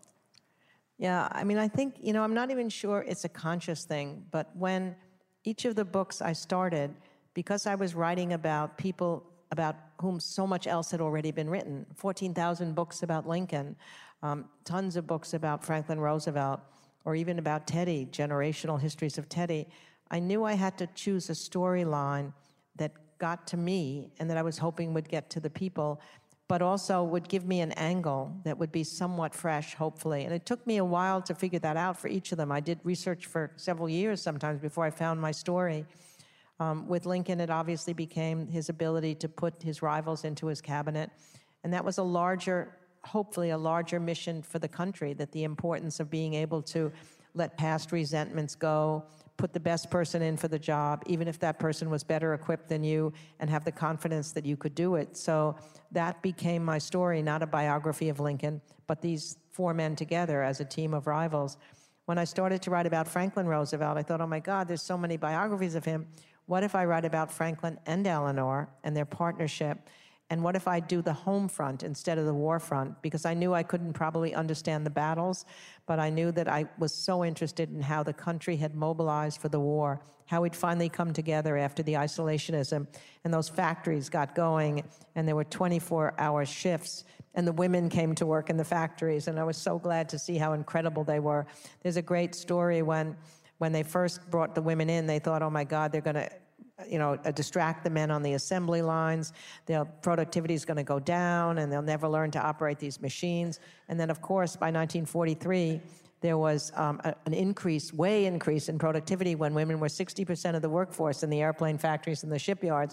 Yeah, I mean, I think, you know, I'm not even sure it's a conscious thing, but when each of the books I started, because I was writing about people about whom so much else had already been written, fourteen thousand books about Lincoln, um, tons of books about Franklin Roosevelt, or even about Teddy, generational histories of Teddy, I knew I had to choose a storyline that got to me and that I was hoping would get to the people, but also would give me an angle that would be somewhat fresh, hopefully. And it took me a while to figure that out for each of them. I did research for several years sometimes before I found my story. Um, with Lincoln, it obviously became his ability to put his rivals into his cabinet. And that was a larger, hopefully a larger mission for the country, that the importance of being able to let past resentments go, put the best person in for the job, even if that person was better equipped than you, and have the confidence that you could do it. So that became my story, not a biography of Lincoln, but these four men together as a team of rivals. When I started to write about Franklin Roosevelt, I thought, oh my God, there's so many biographies of him. What if I write about Franklin and Eleanor and their partnership? And what if I do the home front instead of the war front? Because I knew I couldn't probably understand the battles, but I knew that I was so interested in how the country had mobilized for the war, how we'd finally come together after the isolationism, and those factories got going, and there were twenty-four hour shifts, and the women came to work in the factories, and I was so glad to see how incredible they were. There's a great story when, when they first brought the women in, they thought, oh my God, they're gonna, you know, uh, distract the men on the assembly lines. Their productivity is going to go down, and they'll never learn to operate these machines. And then, of course, by nineteen forty-three, there was um, a, an increase, way increase in productivity when women were sixty percent of the workforce in the airplane factories and the shipyards.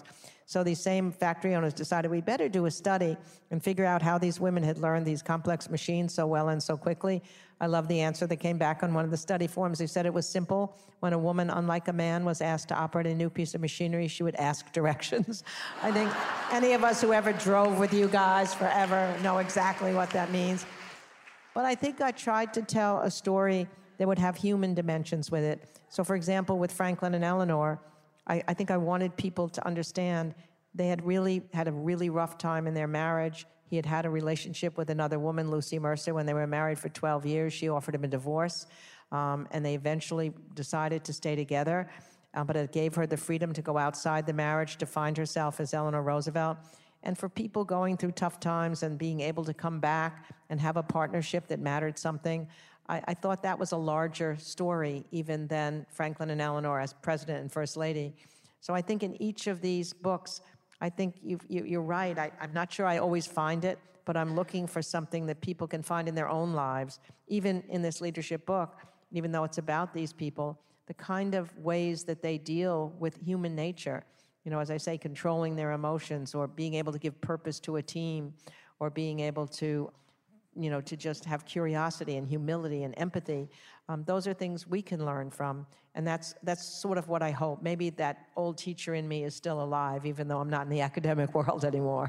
So these same factory owners decided we better do a study and figure out how these women had learned these complex machines so well and so quickly. I love the answer that came back on one of the study forms. They said it was simple. When a woman, unlike a man, was asked to operate a new piece of machinery, she would ask directions. I think any of us who ever drove with you guys forever know exactly what that means. But I think I tried to tell a story that would have human dimensions with it. So for example, with Franklin and Eleanor, I, I think I wanted people to understand they had really had a really rough time in their marriage. He had had a relationship with another woman, Lucy Mercer, when they were married for twelve years. She offered him a divorce, um, and they eventually decided to stay together. Uh, but it gave her the freedom to go outside the marriage, to find herself as Eleanor Roosevelt. And for people going through tough times and being able to come back and have a partnership that mattered something, I, I thought that was a larger story even than Franklin and Eleanor as president and first lady. So I think in each of these books, I think you've, you, you're right. I, I'm not sure I always find it, but I'm looking for something that people can find in their own lives, even in this leadership book, even though it's about these people, the kind of ways that they deal with human nature. You know, as I say, controlling their emotions, or being able to give purpose to a team, or being able to, you know, to just have curiosity and humility and empathy. Um, those are things we can learn from. And that's that's sort of what I hope. Maybe that old teacher in me is still alive, even though I'm not in the academic world anymore.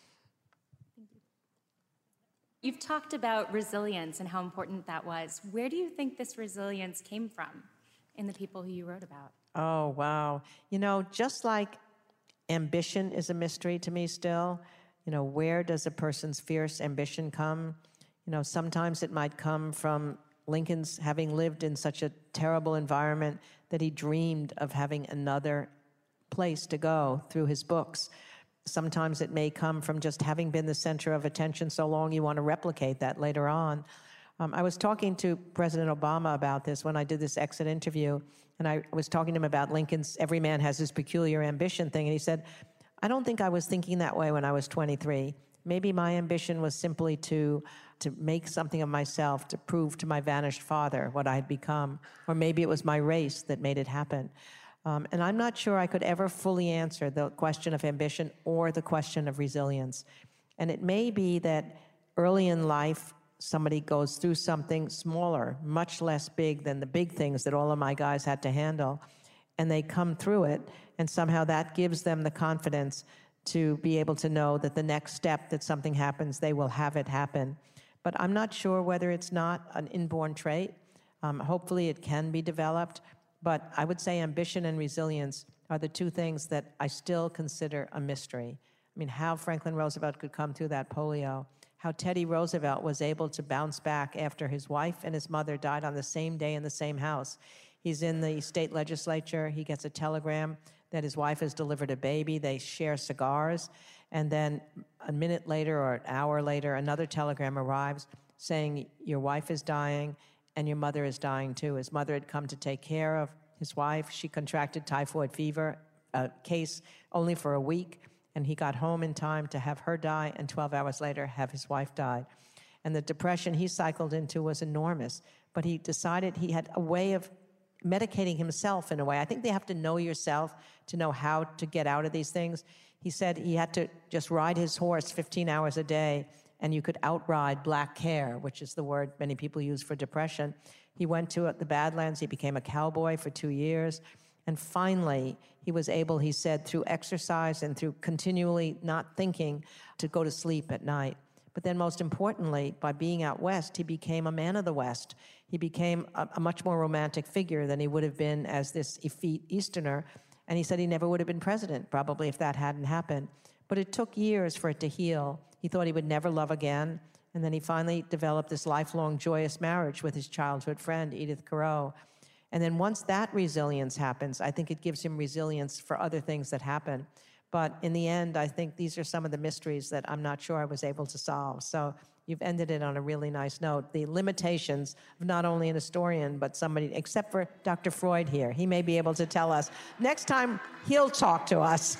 You've talked about resilience and how important that was. Where do you think this resilience came from in the people who you wrote about? Oh, wow. You know, just like ambition is a mystery to me still, you know, where does a person's fierce ambition come? You know, sometimes it might come from Lincoln's having lived in such a terrible environment that he dreamed of having another place to go through his books. Sometimes it may come from just having been the center of attention so long you want to replicate that later on. Um, I was talking to President Obama about this when I did this exit interview, and I was talking to him about Lincoln's every man has his peculiar ambition thing, and he said, I don't think I was thinking that way when I was twenty-three. Maybe my ambition was simply to, to make something of myself, to prove to my vanished father what I had become, or maybe it was my race that made it happen. Um, and I'm not sure I could ever fully answer the question of ambition or the question of resilience. And it may be that early in life, somebody goes through something smaller, much less big than the big things that all of my guys had to handle, and they come through it, and somehow that gives them the confidence to be able to know that the next step that something happens, they will have it happen. But I'm not sure whether it's not an inborn trait. Um, hopefully it can be developed, but I would say ambition and resilience are the two things that I still consider a mystery. I mean, how Franklin Roosevelt could come through that polio, how Teddy Roosevelt was able to bounce back after his wife and his mother died on the same day in the same house. He's in the state legislature. He gets a telegram that his wife has delivered a baby. They share cigars. And then a minute later or an hour later, another telegram arrives saying, your wife is dying and your mother is dying too. His mother had come to take care of his wife. She contracted typhoid fever, a case only for a week. And he got home in time to have her die, and twelve hours later have his wife die. And the depression he cycled into was enormous. But he decided he had a way of medicating himself in a way. I think they have to know yourself to know how to get out of these things. He said he had to just ride his horse fifteen hours a day, and you could outride black care, which is the word many people use for depression. He went to the Badlands. He became a cowboy for two years. And finally, he was able, he said, through exercise and through continually not thinking, to go to sleep at night. But then most importantly, by being out west, he became a man of the West. He became a, a much more romantic figure than he would have been as this effete Easterner. And he said he never would have been president, probably, if that hadn't happened. But it took years for it to heal. He thought he would never love again. And then he finally developed this lifelong joyous marriage with his childhood friend, Edith Carow. And then once that resilience happens, I think it gives him resilience for other things that happen. But in the end, I think these are some of the mysteries that I'm not sure I was able to solve. So you've ended it on a really nice note. The limitations of not only an historian, but somebody, except for Doctor Freud here. He may be able to tell us. Next time, he'll talk to us.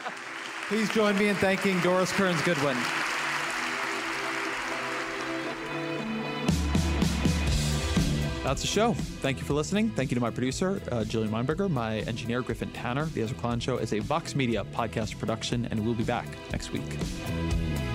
Please join me in thanking Doris Kearns Goodwin. That's the show. Thank you for listening. Thank you to my producer, uh, Jillian Weinberger, my engineer, Griffin Tanner. The Ezra Klein Show is a Vox Media podcast production, and we'll be back next week.